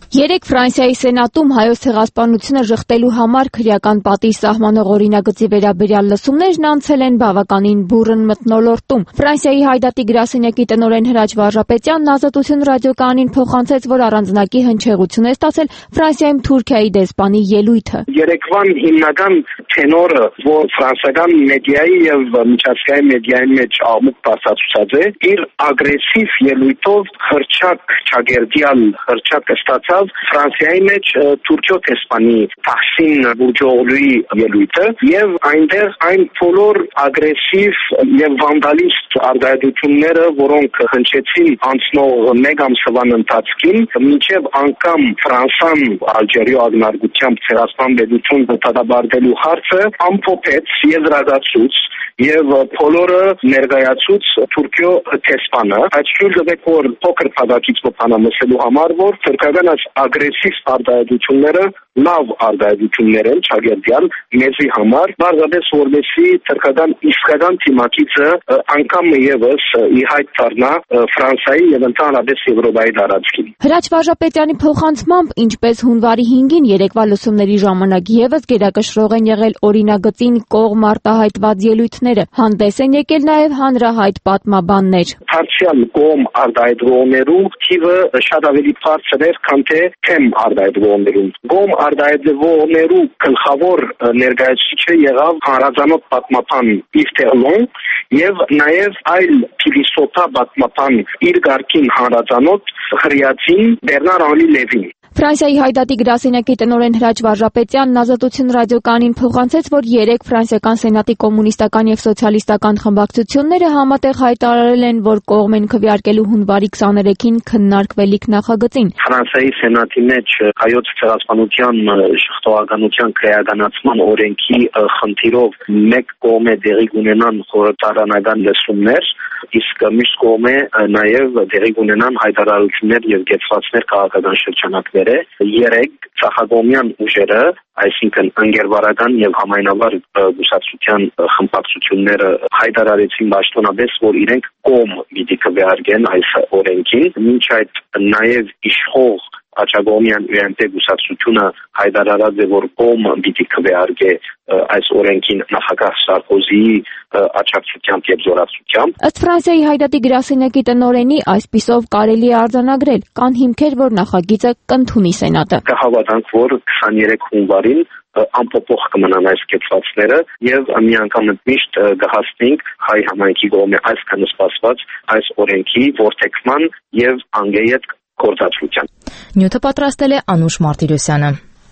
Երեկ Ֆրանսիայի Սենատում հայոց ցեղասպանությունը ժխտելու համար քրեական պատի սահմանող օրինագծի վերաբերյալ լսումներն անցել են բավականին բուռն մթնոլորտում։ Ֆրանսիայի Հայդատի գրասենյակի տնօրեն Հրաչ Վարժապետյանն Ազատություն ռադիոկայանին փոխանցեց, որ առանձնակի հնչեղություն է ստացել Ֆրանսիայում Թուրքիայի դեսպանի ելույթը։ Երեկվան հիմնական թենորը, որ ֆրանսիական մեդիայի եւ միջազգային մեդիայի մեջ աղմուկ բարձրացուցած է, իր ագրեսիվ ելույթով հրճակ չագերդյալ հրճակ ստացավ Ֆրանսիայի մեջ Թուրքիո դեսպանի Թահսին Բուրջօղլուի ելույթը եւ այնտեղ այն բոլոր ագրեսիվ եւ վանդալիստ արտահայտությունները, որոնք հնչեցին անցնող մեկ ամսվա ընթացքին, մինչեւ անգամ Ֆրանսան Ալժիրիո ագնարգությամբ ցեղասպան պետություն դատաբարտելու հարցը ամփոփեց եզրակացուց եւ բոլորը ներկայացուց Թուրքիո դեսպանը, այդ շուրջը որ փոքր փակակից փոխանցելու համար, որ թուրքական ագրեսիվ արտահայտությունները լավ արտահայտություններ են չագերդյալ մեզի համար, բարձրապես որպեսի թուրքական իսկական թիմակիցը անգամ եւս ի հայտ դառնա Ֆրանսիայի եւ ընդհանրապես Եվրոպայի տարածքին։ Հրաչ Վարժապետյանի փոխանցմամբ, ինչպես հունվարի հինգին երեկվա լսումների ժամանակ եւս գերակշռող են եղել օրինագծին կողմ արտահայտված ելույթները, հանդես են եկել նաեւ հանրահայտ պատմաբաններ։ Partial կողմ արտահայտողներու թիվը շատ ավելի բարձր էր, քան թե թեմ արտահայտողներուն։ Կողմ արտահայտողներու գլխավոր ներկայացուցիչը եղավ հանրազանոթ պատմապան Իվ Տերլոն եւ նաեւ այլ փիլիսոփա պատմապան իր ղարքին հանրազանոթ Հրյացին Բերնար Անլի Լևին։ Ֆրանսիայի Հայդատի գրասենյակի տնօրեն Հրաչ Վարժապետյանն Ազատություն ռադիոկայանին փոխանցեց, որ երեկ ֆրանսիական սենատի կոմունիստական եւ սոցիալիստական խմբակցությունները համատեղ հայտարարել են, որ կողմ են քվեարկելու հունվարի քսաներեքին քննարկվելիք նախագծին։ Ֆրանսիայի սենատի մեջ հայոց ցեղասպանության շղթողականության քրեականացման օրենքի խնդիրով մեկ կողմ է դերի ունենան խորհրդարանական լսումներ, իսկ մյուս կողմ է նաեւ դերի ունենան հայտարարություններ եւ գեցվածներ քաղաքական շրջանակներ։ Երեք ցախագոմյան ուժերը, այսինքն ընկերվարական եւ համայնավար գուսակցության խմբակցությունները հայտարարեցին պաշտոնապես, որ իրենք կողմ պիտի քվեարկեն այս օրենքին, մինչ այդ նաեւ իշխող Աչագոմյան յու էն պի գուսակցությունը հայտարարած է, որ կողմ պիտի քվեարկե այս օրենքին նախագահ Սարկոզիի աջակցությամբ եւ զորացությամբ։ Ըստ Ֆրանսիայի Հայդատի գրասենյակի տնօրենի, այսպիսով կարելի է արձանագրել, կան հիմքեր, որ նախագիծը կընդունի Սենատը։ Կհավատանք, որ քսաներեք հունվարին ամփոփող կմնան այս կեցվածները եւ մի անգամ միշտ կհասնենք հայ համայնքի կողմէ այս կնսպասված այս օրենքի որդեգման եւ անգեյետ գործածության։ Նյութը պատրաստել է Անուշ Մարտիրոսյանը։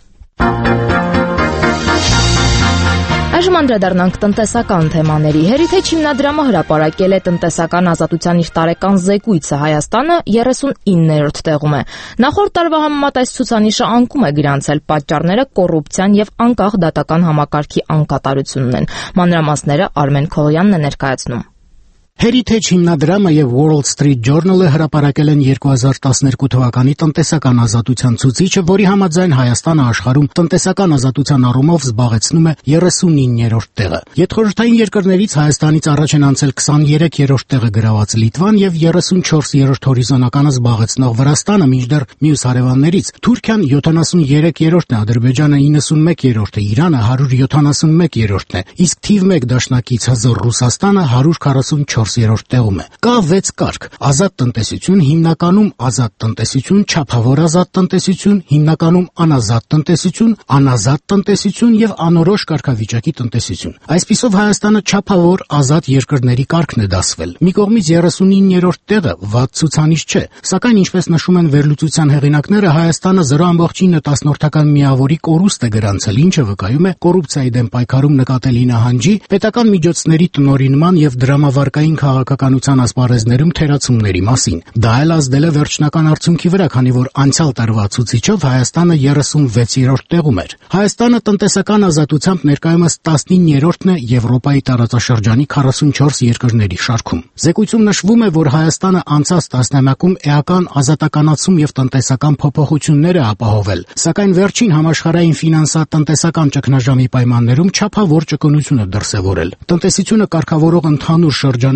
Այժմ անդրադառնանք տնտեսական թեմաների։ Heritage հիմնադրամը հրապարակել է տնտեսական ազատության իր տարեկան զեկույցը։ Հայաստանը երեսունիններորդ տեղում է։ Նախորդ տարվա համեմատ այս ցուցանիշը անկում է գրանցել, պատճառները կոռուպցիան եւ անկախ դատական համակարգի անկատարությունն են։ Մանրամասները Արմեն Քողյանն է ներկայացնում։ Heritage հիմնադրամը եւ Wall Street Journal-ը հրապարակել են երկու հազար տասներկու թվականի տնտեսական ազատության ցուցիչը, որի համաձայն Հայաստանը աշխարհում տնտեսական ազատության առումով զբաղեցնում է երեսունիններորդ տեղը։ Յետխորհրդային երկրներից Հայաստանից առաջ են անցել քսաներեքերորդ տեղը գրաված Լիտվան եւ երեսունչորսերորդ հորիզոնականը զբաղեցնող Վրաստանը, մինչդեռ մյուս հարևաններից Թուրքիան յոթանասուներեքերորդն է, Ադրբեջանը իննսունմեկերորդը, Իրանը հարյուր յոթանասունմեկերորդն է, իսկ թիվ մեկ դաշնակից հզոր Ռուսաստանը հարյուր քառասունչորսերորդ տեղում է։ Կա վեց կարգ՝ ազատ տնտեսություն, հիմնականում ազատ տնտեսություն, չափավոր ազատ տնտեսություն, հիմնականում անազատ տնտեսություն, անազատ տնտեսություն եւ անորոշ կարգավիճակի տնտեսություն։ Այսպիսով Հայաստանը չափավոր ազատ երկրների կարգն է դասվել։ Մի կողմից երեսունիններորդ տեղը վատ ցուցանիշ չէ, սակայն ինչպես նշում են վերլուծության հեղինակները, Հայաստանը զրո ամբողջ ինը տասնորդական միավորի կորուստ է գրանցել, ինչը վկայում է կոռուպցիայի դեմ պայքարում նկատելի նահանջի, պետական միջոցների տնօրինման եւ դրամավարկային քաղաքականության ասպարեզներում թերացումների մասին։ Դա էլ ազդել է վերջնական արդյունքի վրա, քանի որ անցյալ տարվա ցուցիչով Հայաստանը երեսունվեցերորդ տեղում էր։ Հայաստանը տնտեսական ազատությամբ ներկայումս տասնիններորդն է Եվրոպայի տարածաշրջանի քառասունչորս երկրների շարքում։ Զեկույցում նշվում է, որ Հայաստանը անցած տասնամյակում էական ազատականացում եւ տնտեսական փոփոխություններ է ապահովել, սակայն վերջին համաշխարհային ֆինանսա-տնտեսական ճգնաժամի պայմաններում չափավոր ճկունություն է դրսևորել։ Տնտեսությունը կարգավորող ընդհանուր շրջանակ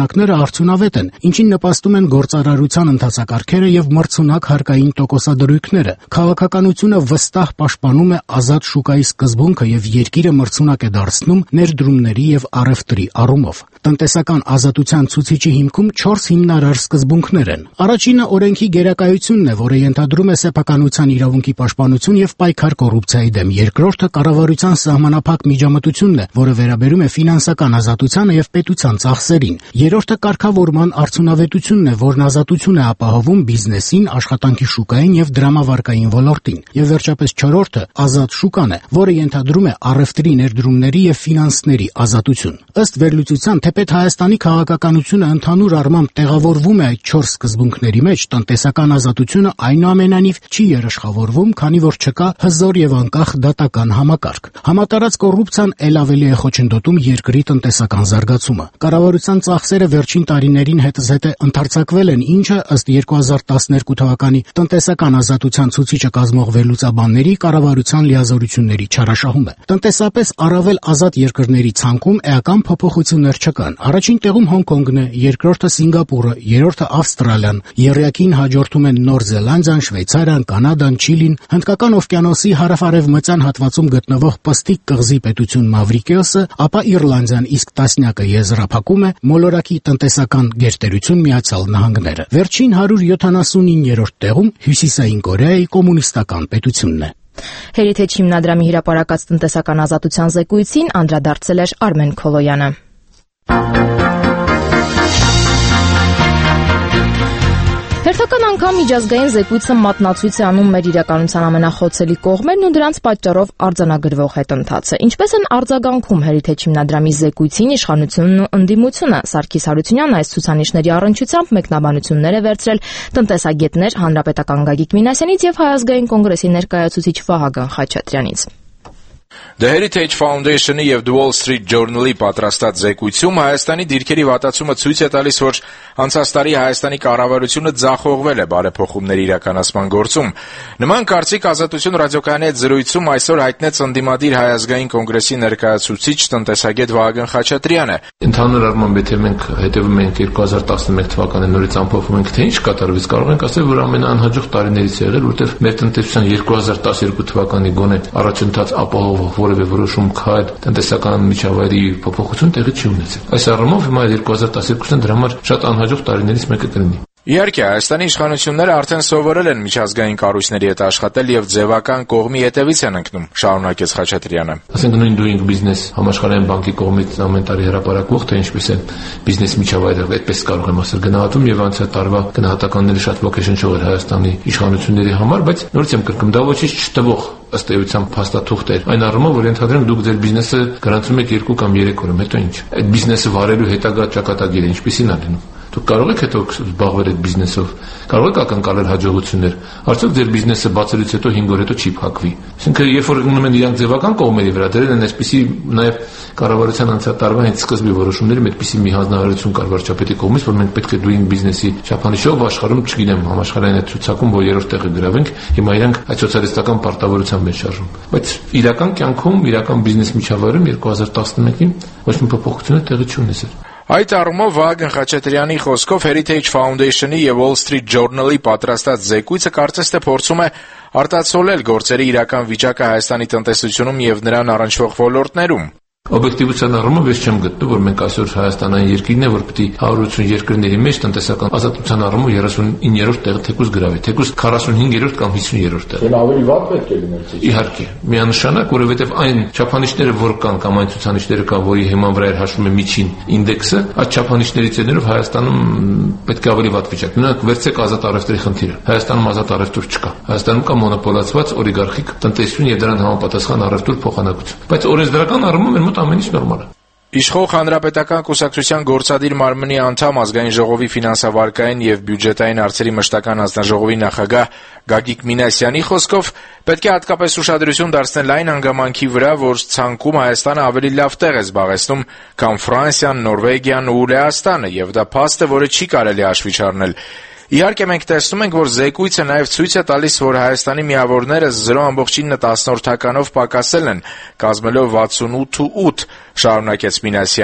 մակարդակները արդյունավետ են, ինչին նպաստում են գործարարության ընթացակարգերը եւ մրցունակ հարկային տոկոսադրույքները։ Քաղաքականությունը վստահ պաշտպանում է ազատ շուկայի սկզբունքը եւ երկիրը մրցունակ է դարձնում ներդրումների եւ առևտրի առումով։ Տնտեսական ազատության ցուցիչի հիմքում չորս հիմնարար սկզբունքներ են։ Առաջինը օրենքի գերակայությունն է, որը ենթադրում է սեփականության իրավունքի պաշտպանություն եւ պայքար կոռուպցիայի դեմ։ Երկրորդը կառավարության սահմանափակ միջամտությունն է, որը վերաբերում է ֆինանսական ազատությանը եւ պետության ծախսերին։ Երրորդը կարգավորման արդյունավետությունն է, որն ազատություն է ապահովում բիզնեսին, աշխատանքի շուկային եւ դրամավարկային ոլորտին։ Եվ վերջապես չորրորդը ազատ շուկան է, որը ենթադրում է առևտրի, ներդրումների եւ ֆինանսների ազատություն։ Ըստ վերլուծության, թեպետ Հայաստանի քաղաքականությունը ընդհանուր առմամբ տեղավորվում է այդ չորս սկզբունքների մեջ, տնտեսական ազատությունը այնուամենայնիվ չի երաշխավորվում, քանի որ չկա հզոր եւ անկախ դատական համակարգ։ Համատարած կոռուպցիան ել ավելի է խոչընդոտում երկրի տնտեսական զարգացումը։ Կառավարության ծախսերը վերջին տարիներին հետզհետե ընդարձակվել են, ինչը ըստ երկու հազար տասներկու թվականի տնտեսական ազատության ցուցիչը կազմող վերլուծաբանների կառավարության լիազորությունների չարաշահում է։ Տնտեսապես առավել ազատ երկրների ցանկում էական փոփոխություններ չկան։ Առաջին տեղում Հոնկոնգն է, երկրորդը Սինգապուրը, երրորդը Ավստրալիան, եռյակին հաջորդում են Նոր Զելանդիան, Շվեյցարիան, Կանադան, Չիլին, Հնդկական օվկիանոսի հարավ-արևմտյան հատվածում գտնվող Պստիկ կղզի պետություն Մավրիկիոսը, ապա Իռլանդիան, իսկ տասնյակը եզրափակում է մոլորակի տնտեսական գերտերություն Միացյալ Նահանգները։ Վերջին հարյուր յոթանասունիններորդ տեղում Հյուսիսային Կորեայի կոմունիստական պետությունն է։ Heritage հիմնադրամի հրապարակած տնտեսական ազատության զեկույցին անդրադարձել էր Արմեն Քոլոյանը։ Հերթական անգամ միջազգային զեկույցը մատնացույց է անում մեր իրականության ամենախոցելի կողմերն ու դրանց պատճառով արձանագրվող հետընթացը։ Ինչպես են արձագանքում Heritage հիմնադրամի զեկույցին իշխանությունն ու ընդդիմությունը։ Սարգիս Հարությունյանն այս ցուցանիշների առնչությամբ մեկնաբանություններ է վերցրել տնտեսագետներ Հանրապետական Գագիկ Մինասյանից եւ Հայ ազգային կոնգրեսի ներկայացուցիչ Վահագն Խաչատրյանից։ The Heritage Foundation-ի եւ The Wall Street Journal-ի պատրաստած զեկույցում Հայաստանի դիրքերի վատացումը ցույց է տալիս, որ անցած տարի Հայաստանի կառավարությունը ձախողվել է բարեփոխումների իրականացման գործում։ Նման կարծիք Ազատություն ռադիոկայանի հետ զրույցում այսօր հայտնեց ընդդիմադիր Հայ ազգային կոնգրեսի ներկայացուցիչ տնտեսագետ Վահագն Խաչատրյանը։ Ընդհանուր առմամբ, եթե մենք հետևում ենք երկու հազար տասնմեկ թվականի նորից ամփոփում ենք, թե ինչ կատարվեց, կարող ենք ասել, որ ամենաանհաջող տարիներից է եղել, որտեղ մեր տնտեսության երկու հազար տասներկու թվականի գոնե առաջընթաց ապահովող որևէ որոշում քայլ տնտեսական միջավայրի փոփոխություն տեղի չի ունեցել։ Այս առումով հիմա երկու հազար տասներկուսն դրա համար շատ անհաջող տարիներից մեկը կլինի։ Իհարկե, Հայաստանի իշխանությունները արդեն սովորել են միջազգային կառույցների հետ աշխատել եւ ձևական կողմի հետևից են ընկնում, շարունակեց Խաչատրյանը։ Ասենք նույն Doing Business համաշխարհային բանկի կողմից ամեն տարի հրապարակվող, թե ինչպես է բիզնես միջավայրը, այդպես կարող եմ ասել, գնահատում եւ անցյալ տարվա գնահատականները շատ ոգեշնչող էր Հայաստանի իշխանությունների համար, բայց նորից եմ կրկնում, դա ոչինչ չտվող ըստ էության փաստաթուղթ էր։ Այն առումով, որ ենթադրենք դուք ձեր բիզնեսը գրանցում եք երկու կամ երեք օրում, հետո ինչ։ Այդ բիզնեսը վարելու հետագա ճակատագիրը ինչպիսին է լինում։ Դուք կարող եք հետո զբաղվել այդ բիզնեսով, կարող եք ակնկալել հաջողություններ։ Արդյոք ձեր բիզնեսը բացելուց հետո հինգ օր հետո չի փակվի։ Այսինքն, երբ որ գնում են իրանք ձևական կողմերի վրա, դրել են այսպիսի նաև կառավարության անցյալ տարվա հենց սկզբի որոշումներում այդպիսի մի հանձնարարություն կար վարչապետի կողմից, որ մենք պետք է Doing Business-ի չափանիշով աշխարհում, չգիտեմ, համաշխարհային այդ ցուցակում, որ երրորդ տեղը գրավենք, հիմա իրանք այդ սոցիալիստական պարտավորությամբ են շարժում։ Բայց իրական կյանքում, իրական բիզնես միջավայրում երկու հազար տասնմեկին ոչ մի փոփոխություն տեղի չունեցել։ Այդ առումով Վահագն Խաչատրյանի խոսքով Heritage Foundation-ի եւ Wall Street Journal-ի պատրաստած զեկույցը կարծես թե փորձում է արտացոլել գործերի իրական վիճակը Հայաստանի տնտեսությունում եւ նրան առնչվող ոլորտներում։ Օբյեկտիվության առումով ես չեմ գտնում, որ մենք այսօր Հայաստանային երկիրն է, որ պետք է հարյուր ութսուն երկրների մեջ տնտեսական ազատության առումով երեսունիններորդ տեղը թեկուզ գրավի, թեկուզ քառասունհինգերորդ կամ հիսուներորդ տեղը։ Դեն ավելի վատ պետք է լիներ։ Իհարկե, միանշանակ, որովհետև այն չափանիշները, որ կան կամ այն ցուցանիշները կան, որի հիման վրա էր հաշվում է միջին ինդեքսը, այդ չափանիշներից ելնելով Հայաստանում պետք է ավելի վատ վիճակ։ Նրանք վերցեք ազատ առևտրի խնդիրը։ Հայաստանում ազատ առևտուր չկա։ Հայաստանում կա մոնոպոլացված օլիգարխիկ տնտեսություն եւ դրան համապատասխան առևտուր փոխանակություն։ Բայց օրենսդրական առումով մեր մոտ ամեն ինչ նորմալ է։ Իշխող Հանրապետական կուսակցության գործադիր մարմնի անդամ Ազգային ժողովի ֆինանսավարկային եւ բյուջետային հարցերի մշտական հանձնաժողովի նախագահ Գագիկ Մինասյանի խոսքով պետք է հատկապես ուշադրություն դարձնել այն հանգամանքի վրա, որ ցանկում Հայաստանը ավելի լավ տեղ է զբաղեցնում, քան Ֆրանսիան, Նորվեգիան ու Լեհաստանը, եւ դա փաստ է, որը չի կարելի հաշվի չառնել։ Իհարկե մենք տեսնում ենք, որ զեկույցը նաև ցույց է տալիս, որ Հայաստանի միավորները զրո ամբողջ ինը տասնորդականով պակասել են, կազմելով վաթսունութ ու ութ, շարունակեց Մինասյանը։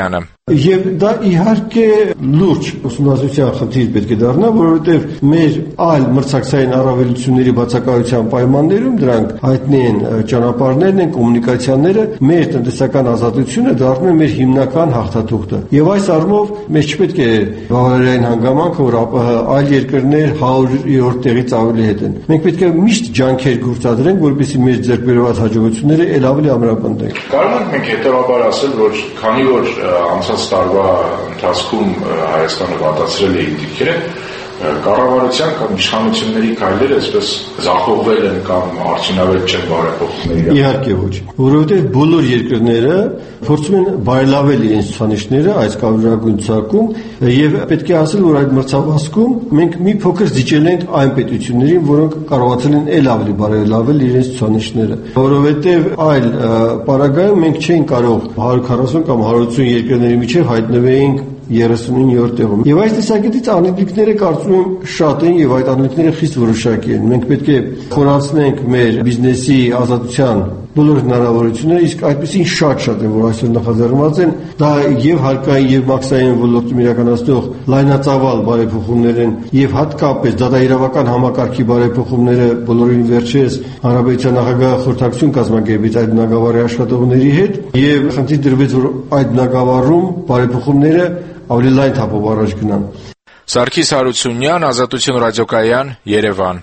Եվ դա իհարկե լուրջ ուսումնասիրության խնդիր պետք է դառնա, որովհետև մեր այլ մրցակցային առավելությունների բացակայության պայմաններում դրանք հայտնի են ճանապարհներն են, կոմունիկացիաները, մեր տնտեսական ազատությունը դառնում է մեր հիմնական հաղթաթուղթը։ Եվ այս առումով մեզ չպետք է բավարարային հանգամանքը, որ ԱՊՀ այլ երկրներ հարյուրորդ տեղից ավելի հետ են։ Մենք պետք է միշտ ջանքեր գործադրենք, որպեսզի մեր ձեռք բերված հաջողությունները ել ավելի ամրապնդենք։ Կարող ենք մենք հետևաբար ասել, որ քանի որ անցած տարվա ընթացքում Հայաստանը վատացրել է իր դիրքերը, կառավարության կամ իշխանությունների քայլերը այսպես զախողվել են կամ արդյունավետ չեն բարեփոխումների։ Իհարկե ոչ, որովհետև բոլոր երկրները փորձում են բարելավել իրենց ցուցանիշները այս կարևորագույն ցակում եւ պետք է ասել, որ այդ մրցավազքում մենք մի փոքր զիջել ենք այն պետություններին, որոնք կարողացել են ել ավելի բարելավել իրենց ցուցանիշները, որովհետև այլ պարագայում մենք չէինք կարող հարյուր քառասուն կամ հարյուր ութսուն երկրների միջև հայտնվեինք երեսունիններորդ տեղում։ Եվ այս տեսակետից անելիքները կարծում եմ շատ են եւ այդ անելիքները խիստ որոշակի են։ Մենք պետք է խորացնենք մեր բիզնեսի ազատության բոլոր հնարավորությունները, իսկ այդպեսին շատ-շատ են, որ այսօր նախաձեռնված են, դա եւ հարկային եւ մաքսային ոլորտում իրականացնող լայնածավալ բարեփոխումներ են եւ հատկապես դատաիրավական համակարգի բարեփոխումները բոլորին վերջերս Հանրապետության նախագահը խորհրդակցություն կազմակերպեց այդ բնագավառի աշխատողների հետ եւ խնդիր դրվեց, որ այդ բնագավառում բարեփոխումները ավելի լայն թափով առաջ գնան։ Սարգիս Հարությունյան, Ազատություն ռադիոկայան, Երևան։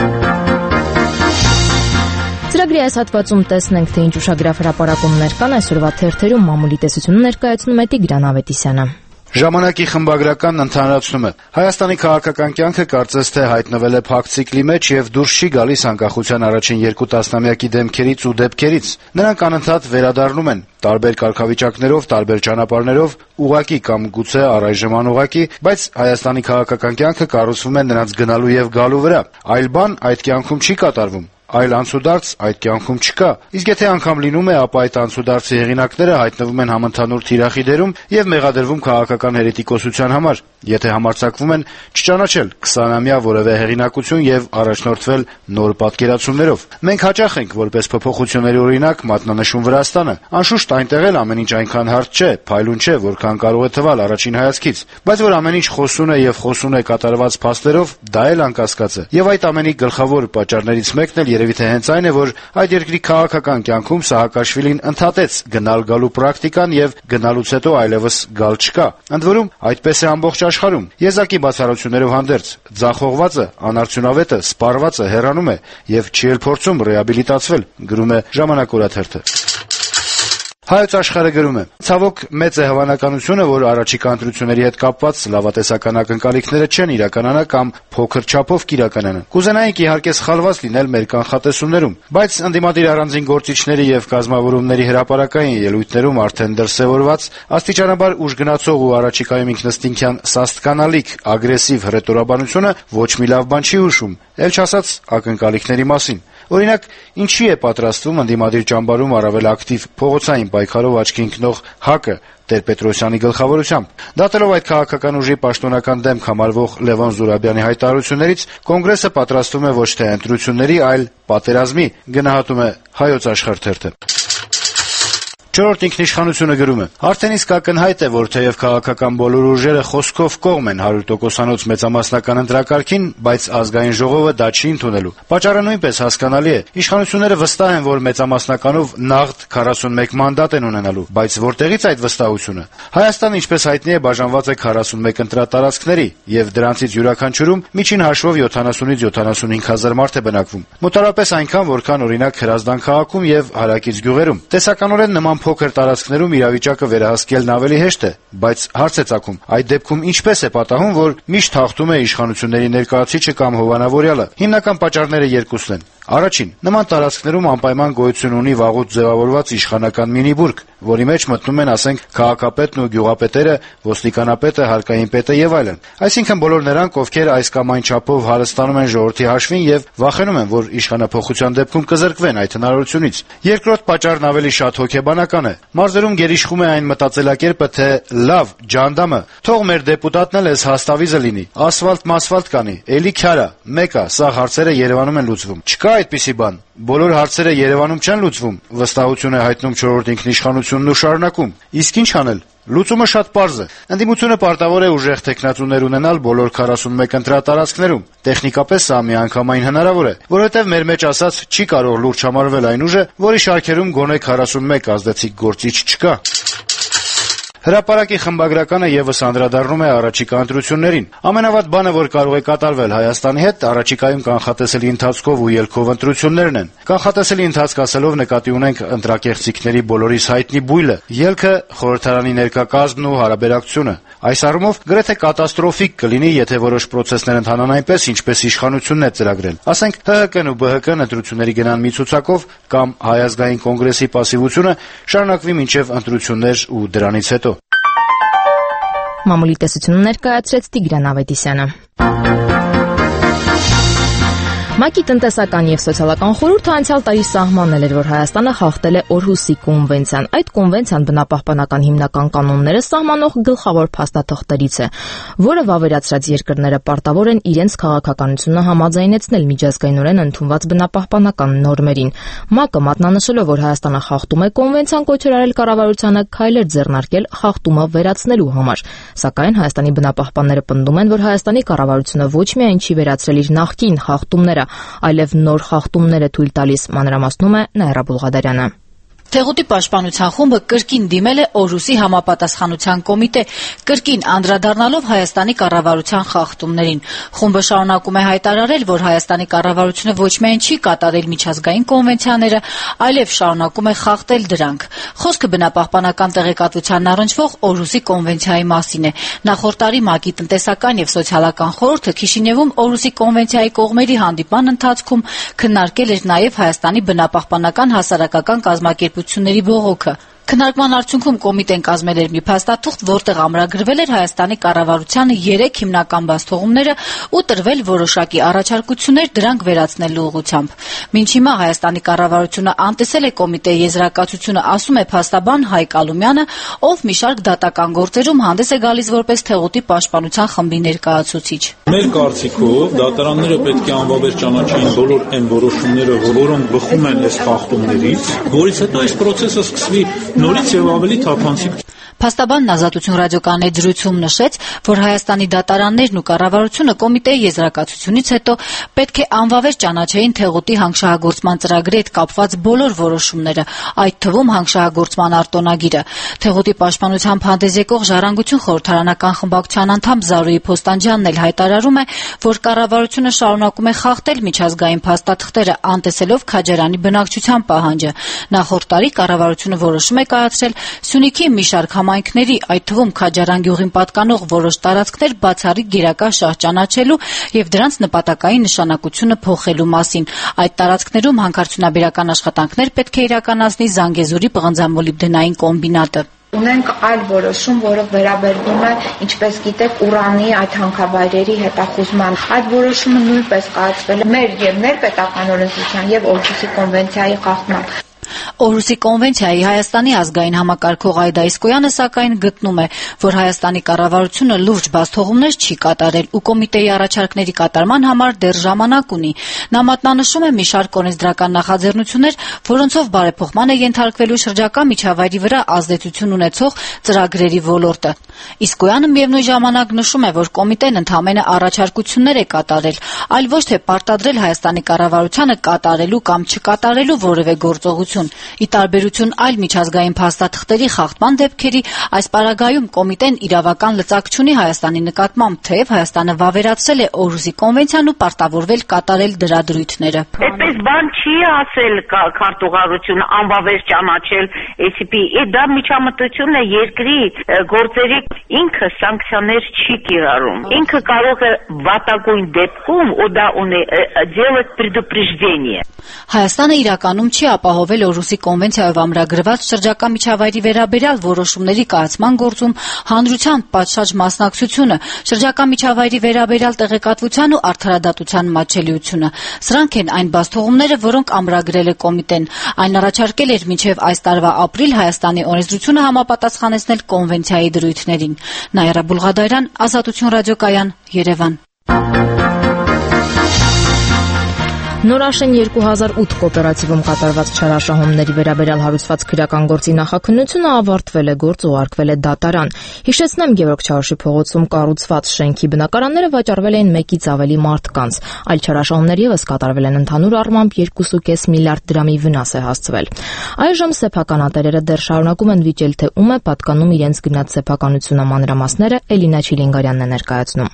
Ծրագրի այս հատվածում տեսնենք, թե ինչ ուշագրավ հրապարակումներ կան այսօրվա թերթերում մամուլի տեսությունը ներկայացնում է Տիգրան Ավետիսյանը։ Ժամանակի խմբագրականն ընդհանրացնում է. Հայաստանի քաղաքական կյանքը կարծես թե հայտնվել է փակ ցիկլի մեջ եւ դուրս չի գալիս անկախության առաջին երկու տասնամյակի դեմքերից ու դեպքերից։ Նրանք անընդհատ վերադառնում են տարբեր կարգավիճակներով, տարբեր ճանապարհներով, ուղղակի կամ գուցե առայժմ անուղղակի, բայց Հայաստանի քաղաքական կյանքը կառուցվում է նրանց գնալու եւ գալու վրա։ Այլ բան այդ կյանքում չի կատարվում։ Այլ անցուդարձ այդ կյանքում չկա։ Իսկ եթե անգամ լինում է, ապա այդ անցուդարձի հեղինակները հայտնվում են համընդհանուր թիրախի դերում եւ մեղադրվում քաղաքական հերետիկոսության համար, եթե համարձակվում են չճանաչել քսանամյա որևէ հեղինակություն եւ առաջնորդվել նոր պատկերացումներով։ Մենք հաճախ ենք որպես փոփոխությունների օրինակ մատնանշում Վրաստանը։ Անշուշտ այնտեղ էլ ամեն ինչ այնքան հարթ չէ, փայլուն չէ, որքան կարող է թվալ առաջին հայացքից, բայց որ ամեն ինչ խոսուն է եւ խոսուն է կատարված փաստերով, դա էլ անկասկած է։ Եվ այդ ամենի գլխավոր պատճառներից մեկն էլ երևի թե հենց այն է, որ այդ երկրի քաղաքական կյանքում Սահակաշվիլին ընդհատեց գնալ գալու պրակտիկան եւ գնալուց հետո այլևս գալ չկա։ Ընդ որում այդպես է ամբողջ աշխարհում։ Եզակի բացառություններով հանդերձ ձախողվածը, անարդյունավետը, սպառվածը հեռանում է եւ չի էլ փորձում ռեաբիլիտացվել, գրում է Ժամանակ օրաթերթը։ Հայոց աշխարհը գրում է. ցավոք մեծ է հավանականությունը, որ առաջիկա ընտրությունների հետ կապված լավատեսական ակնկալիքները չեն իրականանա կամ փոքր չափով կիրականանան։ Կուզենայինք իհարկե սխալված լինել մեր կանխատեսումներում, բայց ընդդիմադիր առանձին գործիչների եւ կազմավորումների հրապարակային ելույթներում արդեն դրսեւորված աստիճանաբար ուժգնացող ու առաջիկայում ինքնըստինքյան սաստկանալիք ագրեսիվ հռետորաբանությունը ոչ մի լավ բան չի հուշում, ել չասած ակնկալիքների մասին։ Օրինակ, ինչի է պատրաստվում ընդդիմադիր ճամբարում առավել ակտիվ փողոցային պայքարով աչքի ընկնող ՀԱԿ-ը Տեր-Պետրոսյանի գլխավորությամբ։ Դատելով այդ քաղաքական ուժի պաշտոնական դեմք համարվող Լևոն Զուրաբյանի հայտարարություններից, կոնգրեսը պատրաստվում է ոչ թե ընտրությունների, այլ պատերազմի, գնահատում է Հայոց աշխարհ թերթը։ Չորրորդ ինքնիշխանությունը գրում է. Արդեն իսկ ակնհայտ է, որ թեև քաղաքական բոլոր ուժերը խոսքով կողմ են հարյուր տոկոսանոց մեծամասնական ընտրակարգին, բայց ազգային ժողովը դա չի ընդունելու։ Պատճառը նույնպես հասկանալի է։ Իշխանությունները վստահ են, որ մեծամասնականով նաղդ քառասունմեկ մանդատ են ունենալու, բայց որտեղից այդ վստահությունը։ Հայաստանը, ինչպես հայտնի է, բաժանված է քառասունմեկ ընտրատարածքների, եւ դրանցից յուրաքանչյուրում միջին հաշվով յոթանասունից յոթանասունհինգ հազար մարդ է բնակվում։ Մոտավորապես այնքան, որքան օրինակ Հրազդան քաղաքում եւ հարակից գյուղերում։ Տեսականորեն նման փոքր տարածքներում իրավիճակը վերահսկելն ավելի հեշտ է, բայց հարց է ծագում. այդ դեպքում ինչպես է պատահում, որ միշտ հաղթում է իշխանությունների ներկայացուցիչը կամ հովանավորյալը։ Հիմնական պատճառները երկուսն են։ Առաջին, նման տարածքներում անպայման գոյություն ունի վաղուց ձևավորված իշխանական մինիբուրգ, որի մեջ մտնում են, ասենք, քաղաքապետն ու գյուղապետերը, ոստիկանապետը, հարկային պետը եւ այլն։ Այսինքն բոլոր նրանք, ովքեր այս կամ այն չափով հարստանում են ժողովրդի հաշվին եւ վախենում են, որ իշխանափոխության դեպքում կզրկվեն այդ հնարավորությունից։ Երկրորդ պատճառն ավելի շատ հոգեբանական է։ Մարզերում գերիշխում է այն մտածելակերպը, թե լավ, ջանդամը, թող մեր դեպուտատն էլ էս հաստավիզը լինի, ասֆալտ-մասֆալտ կանի, էլի քյարա, մեկա, սա հարցերը Երևանում են լուծվում։ Չկա այդպիսի բան։ Բոլոր հարցերը Երևանում չեն լուծվում, վստահություն է հայտնում չորրորդ ինքնիշխանությունը գործողությունն ու շարունակում։ Իսկ ինչ անել։ Լուծումը շատ պարզ է։ Ընդդիմությունը պարտավոր է ուժեղ տեխնատուներ ունենալ բոլոր քառասունմեկ ընտրատարածքներում։ Տեխնիկապես սա միանգամայն հնարավոր է, որովհետև մեր մեջ ասած չի կարող լուրջ համարվել այն ուժը, որի շարքերում գոնե քառասունմեկ ազդեցիկ գործիչ չկա։ Հրապարակի խմբագրականը եւս անդրադառնում է առաջիկա ընտրություններին։ Ամենավատ բանը, որ կարող է կատարվել Հայաստանի հետ, առաջիկայում կանխատեսելի ընթացքով ու ելքով ընտրություններն են։ Կանխատեսելի ընթացք ասելով նկատի ունենք ընտրակեղծիքների բոլորիս հայտնի բույլը, ելքը խորհրդարանի ներկա կազմն ու հարաբերակցությունը։ Այս առումով գրեթե կատաստրոֆիկ կլինի, եթե որոշ պրոցեսներ ընթանան այնպես, ինչպես իշխանությունն է ծրագրել։ Ասենք Հ Հ Կն ու Բ Հ Կն ընտրությունների գնան մի ցուցակով կամ Հայ ազգային կոնգրեսի պասիվությունը շարունակվի մինչև ընտրություններ ու դրանից հետո։ Մամուլի տեսությունը ներկայացրեց Տիգրան Ավետիսյանը։ ՄԱԿ-ի տնտեսական եւ սոցիալական խորհուրդը անցյալ տարի սահմանել էր, որ Հայաստանը խախտել է Օրհուսի կոնվենցիան։ Այդ կոնվենցիան բնապահպանական հիմնական կանոնները սահմանող գլխավոր փաստաթղթերից է, որը վավերացրած երկրները պարտավոր են իրենց քաղաքականությունը համաձայնեցնել միջազգայինորեն ընդունված բնապահպանական նորմերին։ ՄԱԿ-ը մատնանշելով, որ Հայաստանը խախտում է կոնվենցիան, կոչորարել կառավարությանը քայլեր ձեռնարկել խախտումը վերացնելու համար։ Սակայն Հայաստանի բնապահպանները պնդում են, որ Հայաստանի կառավարությունը ոչ միայն չի վերացրել իր նախկին խախտումները, այլև նոր խախտումներ է թույլ տալիս, մանրամասնում է Նաիրա Բուլղադարյանը։ Թեղուտի պաշտպանության խումբը կրկին դիմել է Օրհուսի համապատասխանության կոմիտե, կրկին անդրադառնալով Հայաստանի կառավարության խախտումներին։ Խումբը շարունակում է հայտարարել, որ Հայաստանի կառավարությունը ոչ միայն չի կատարել միջազգային կոնվենցիաները, այլև շարունակում է խախտել դրանք։ Խոսքը բնապահպանական տեղեկատվությանն առնչվող Օրհուսի կոնվենցիայի մասին է։ Նախորդ տարի ՄԱԿ-ի տնտեսական եւ սոցիալական խորհուրդը Քիշինևում Օրհուսի կոնվենցիայի կողմերի հանդիպման ընթացքում քննարկել էր նաեւ Հայաստանի բնապահպանական հասարակական կազմակերպությունների բողոքը։ Քննարկման արդյունքում կոմիտեն կազմել էր մի փաստաթուղթ, որտեղ ամրագրվել էր Հայաստանի կառավարությանը երեք հիմնական բացթողումները ու տրվել որոշակի առաջարկություններ դրանք վերացնելու ուղղությամբ։ Մինչ հիմա Հայաստանի կառավարությունը անտեսել է կոմիտեի եզրակացությունը, ասում է փաստաբան Հայկ Ալումյանը, ով մի շարք դատական գործերում հանդես է գալիս որպես Թեղուտի պաշտպանության խմբի ներկայացուցիչ։ Մեր կարծիքով դատարանները պետք է անվավեր ճանաչեն բոլոր այն որոշումները, որոնք բխում են այս խախտումներից, որից հետո այս process-ը սկսվի նորից եւ ավելի թափանցիկ։ Փաստաբանն Ազատություն ռադիոկայանի դրույթում նշեց, որ Հայաստանի դատարաններն ու կառավարությունը կոմիտեի եզրակացությունից հետո պետք է անվավեր ճանաչեին Թեղուտի հանգշահագործման ծրագրի հետ կապված բոլոր որոշումները, այդ թվում հանգշահագործման արտոնագիրը։ Թեղուտի պաշտպանությամբ հանդես եկող Ժառանգություն խորհրդարանական խմբակցության անդամ Զարուհի Փոստանջյանն էլ հայտարարում է, որ կառավարությունը շարունակում է խախտել միջազգային փաստաթղթերը, անտեսելով Քաջարյանի բնակչության պահանջը։ Նախորդ տարի կառավարությունը որոշում է կայացրել Սյունիքի մի շարք համայնքների, այդ թվում Քաջարյան գյուղին պատկանող որոշ տարածքներ բացառիկ գերակա շահ ճանաչելու եւ դրանց նպատակային նշանակությունը փոխելու մասին։ Այդ տարածքներում հանքարդյունաբերական աշխատանքներ պետք է իրականացնի Զանգեզուրի պղնձամոլիբդենային կոմբինատը։ Ունենք այլ որոշում, որը վերաբերվում է, ինչպես գիտեք, ուրանի այդ հանքավայրերի հետախուզման։ Այդ որոշումը նույնպես կայացվել է մեր եւ ներպետական օրենսդրության եւ Օրհուսի կոնվենցիայի խախտմամբ։ Օրհուսի կոնվենցիայի Հայաստանի ազգային համակարգող Այդա Իսկոյանը սակայն գտնում է, որ Հայաստանի կառավարությունը լուրջ բացթողումներ չի կատարել ու կոմիտեի առաջարկների կատարման համար դեռ ժամանակ ունի։ Նա մատնանշում է մի շարք օրենսդրական նախաձեռնություններ, որոնցով բարեփոխման է ենթարկվելու շրջակա միջավայրի վրա ազդեցություն ունեցող ծրագրերի ոլորտը։ Իսկոյանը միևնույն ժամանակ նշում է, որ կոմիտեն ընդհանրապես առաջարկություններ է կատարել, այլ ոչ թե պարտադրել Հայաստանի կառավարությանը կատարելու կամ չկատարելու որևէ գործողություն։ Ի տարբերություն այլ միջազգային փաստաթղթերի խախտման դեպքերի, այս պարագայում կոմիտեն իրավական լծակ չունի Հայաստանի նկատմամբ, թեև Հայաստանը վավերացրել է Օրհուսի կոնվենցիան ու պարտավորվել կատարել դրա դրույթները։ Այդպես բան չի ասել քարտուղարությունը անվավեր ճանաչել էս պի, դա միջամտություն է երկրի գործերի, ինքը սանկցիաներ չի կիրառում։ Ինքը կարող է վատագույն դեպքում ու դա ունի делать предупреждение։ Հայաստանը իրականում չի ապահովել Օրհուսի կոնվենցիայով ամրագրված շրջակա միջավայրի վերաբերյալ որոշումների կայացման գործում հանրության պատշաճ մասնակցությունը, շրջակա միջավայրի վերաբերյալ տեղեկատվության ու արդարադատության մատչելիությունը։ Սրանք են այն բացթողումները, որոնք ամրագրել է կոմիտեն։ Այն առաջարկել էր մինչև այս տարվա ապրիլ Հայաստանի օրենսդրությունը համապատասխանեցնել կոնվենցիայի դրույթներին։ Նաիրա Բուլղադարյան, Ազատություն ռադիոկայան, Երևան։ Նորաշեն երկու հազար ութ կոոպերատիվում կատարված չարաշահումների վերաբերյալ հարուցված քրեական գործի նախաքննությունը ավարտվել է, գործ ուղարկվել է դատարան։ Հիշեցնեմ, Գևորգ Չարուշի փողոցում կառուցված շենքի բնակարանները վաճառվել էին մեկից ավելի մարդկանց։ Այլ չարաշահումներ ևս կատարվել են, ընդհանուր առմամբ երկու կoma պենս միլիարդ դրամի վնաս է հասցվել։ Այժմ սեփականատերերը դեռ շարունակում են վիճել, թե ում է պատկանում իրենց գնած սեփականությունը, մանրամասները Էլինա Չիլինգարյանն է ներկայացնում։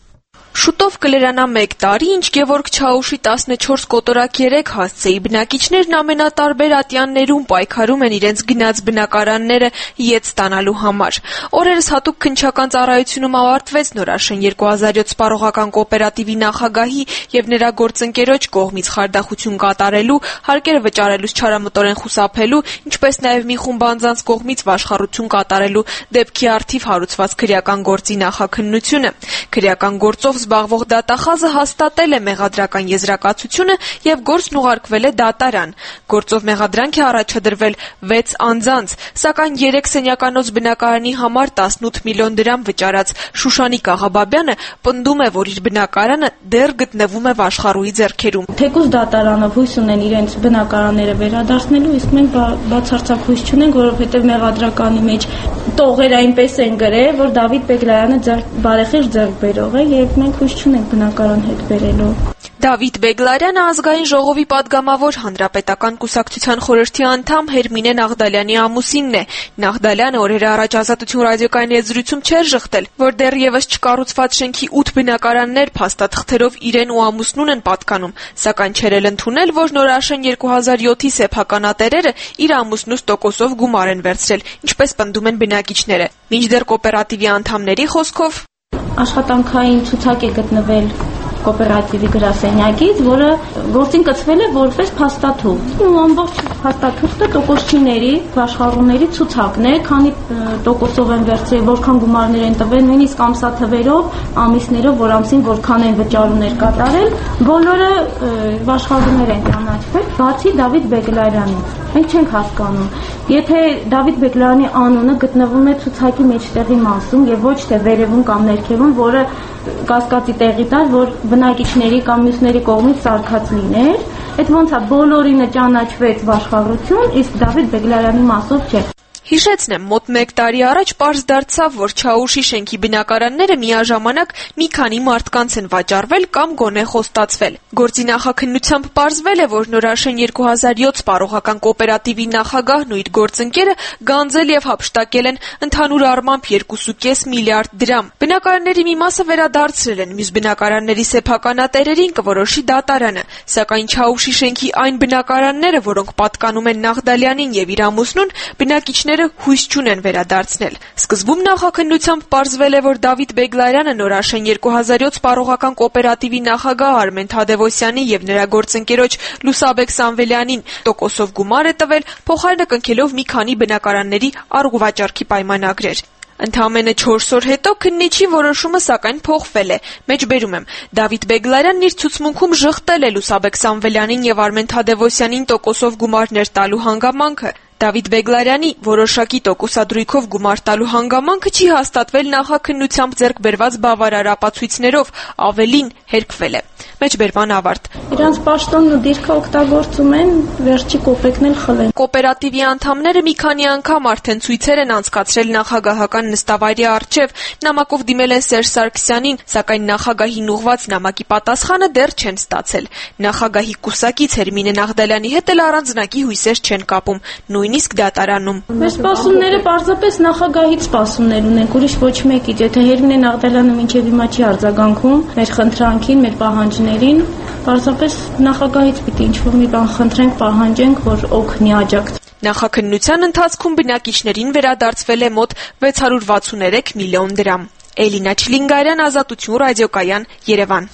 Շուտով կլերանա մեկ տարի, ինչ Գևորգ Չաուշի տասնչորս կոտորակ երեք հասցեի բնակիչներն ամենատարբեր ատյաններում պայքարում են իրենց գնած բնակարանները ետ ստանալու համար։ Օրերս հատուկ քննչական ծառայությունում ավարտվեց Նորաշեն երկու հազար յոթ սպառողական կոոպերատիվի նախագահի եւ նրա գործընկերոջ կողմից խարդախություն կատարելու, հարկերը վճարելուց չարամտորեն խուսափելու, ինչպես նաեւ մի խումբ անձանց կողմից վաշխառություն կատարելու դեպքի առթիվ հարուցված քրեական գործի նախաքննությունը։ Քրեական գործով զբաղվող դատախազը հաստատել է մեղադրական եզրակացությունը եւ գործն ուղարկվել է դատարան։ Գործով մեղադրանք է առաջադրվել վեց անձանց, սակայն երեք սենյականոց բնակարանի համար տասնութ միլիոն դրամ վճարած Շուշանիկ Աղաբաբյանը պնդում է, որ իր բնակարանը դեռ գտնվում է վաշխառուի ձեռքերում։ Թեկուզ դատարանով հույս ունեն իրենց բնակարանները վերադարձնելու, իսկ մենք բացարձակ հույս չունենք, որովհետեւ մեղադրականի մեջ տողեր այնպես են գրել, որ Դավիթ Բեգլարյանը բարեխիղճ ձեռքբերող է եւ մենք հույս չունենք բնակարան հետ բերելու։ Դավիթ Բեգլարյանը ազգային ժողովի падգամավոր հանրապետական կուսակցության խորհրդի անդամ Հերմինե Նաղդալյանի ամուսինն է։ Նաղդալյանը օրեր առաջ Ազատություն ռադիոկայանի հետ զրույցում չէր ժխտել, որ դեռևս չկառուցված շենքի ութ բնակարաններ փաստաթղթերով իրեն ու ամուսնուն են պատկանում, սակայն չէր էլ ընդունել, որ Նորաշեն երկու հազար յոթի սեփականատերերը իր ամուսնուց տոկոսով գումար են վերցրել, ինչպես պնդում են բնակիչները։ Մինչդեռ կոոպերատիվի անդամների խոսքով աշխատանքային ցուցակ է գտնվել կոոպերատիվի գրասենյակից, որը գործին կցվել է որպես փաստաթուղթ։ Ու ամբողջ փաստաթուղթը տոկոսչիների, վաշխառուների ցուցակն է, քանի տոկոսով են վերցրել, որքան գումարներ են տվել, նույնիսկ ամսաթվերով, ամիսներով, որ ամսին որքան են վճարումներ կատարել, բոլորը վաշխառուներ են ճանաչվել, բացի Դավիթ Բեգլարյանի։ Մենք չենք հասկանում, եթե Դավիթ Բեգլարյանի անունը գտնվում է ցուցակի մեջտեղի մասում եւ ոչ թե վերևում կամ ներքևում, որը կասկածի տեղի տար, որ բնակիչների կամ մյուսների կողմից սարքած լիներ, այդ ոնց է բոլորինը ճանաչվեց վաշխառություն, իսկ Դավիթ Բեգլարյանի մասով չէ։ Հիշեցնեմ, մոտ մեկ տարի առաջ պարզ դարձավ, որ Չաուշի շենքի բնակարանները միաժամանակ մի քանի մարդկանց են վաճառվել կամ գոնե խոստացվել։ Գործի նախաքննությամբ պարզվել է, որ Նորաշեն երկու հազար յոթ սպառողական կոոպերատիվի նախագահն ու իր գործընկերը գանձել եւ հափշտակել են ընդհանուր առմամբ երկու կoma պենս միլիարդ դրամ։ Բնակարանների մի մասը վերադարձրել են, մյուս բնակարանների սեփականատերերին կորոշի դատարանը, սակայն Չաուշի շենքի այն բնակարանները, որոնք պատկանում են Նաղդալյանին եւ իր ամուսնուն, բնակիչները հույս չունեն վերադարձնել։ Սկզբում նախաքննությամբ պարզվել է, որ Դավիթ Բեգլարյանը Նորաշեն երկու հազար յոթ սպառողական կոոպերատիվի նախագահ Արմեն Թադևոսյանի եւ նրա գործընկերոջ Լուսաբեկ Սամվելյանին տոկոսով գումար է տվել, փոխարենը կնքելով մի քանի բնակարանների առուվաճառքի պայմանագրեր։ Ընդամենը չորս օր հետո քննիչի որոշումը սակայն փոխվել է։ Մեջբերում եմ, Դավիթ Բեգլարյանն իր ցուցմունքում ժխտել է Լուսաբեկ Սամվելյանին եւ Արմեն Թադևոսյանին տոկոսով գումարներ տալու հանգամանքը։ Դավիթ Բեգլարյանի որոշակի տոկոսադրույքով գումար տալու հանգամանքը չի հաստատվել նախաքննությամբ ձեռք բերված բավարար ապացույցներով, ավելին հերկվել է։ Մեջբերման ավարտ։ Իրանց պաշտոնն ու դիրքը օգտագործում են վերջի կոպեկն էլ խլեն։ Կոոպերատիվի անդամները մի քանի անգամ արդեն ցույցեր են անցկացրել նախագահական նստավայրի առջև, նամակով դիմել են Սերժ Սարգսյանին, սակայն նախագահին ուղղված նամակի պատասխանը դեռ չեն ստացել։ Նախագահի կուսակից Հերմինե Նաղդալյանի հետ էլ առանձնակի հույսեր չեն կապում, նույնիսկ դատարանում։ Մեր սպասումները պարզապես նախագահից սպասումներ ունենք, ուրիշ ոչ մեկից։ Եթե Հերմինե Նաղդալյանը մինչև հիմա չի արձագանքում մեր խնդրանքին, մեր պահանջներին, պարզապես նախագահից պիտի ինչ-որ մի բան խնդրենք, պահանջենք, որ օգնի աջակցի։ Նախաքննության ընթացքում բնակիչներին վերադարձվել է մոտ վեց հարյուր վաթսուններեք միլիոն դրամ։ Էլինա Չիլինգարյան, Ազատություն ռադիոկայան, Երևան։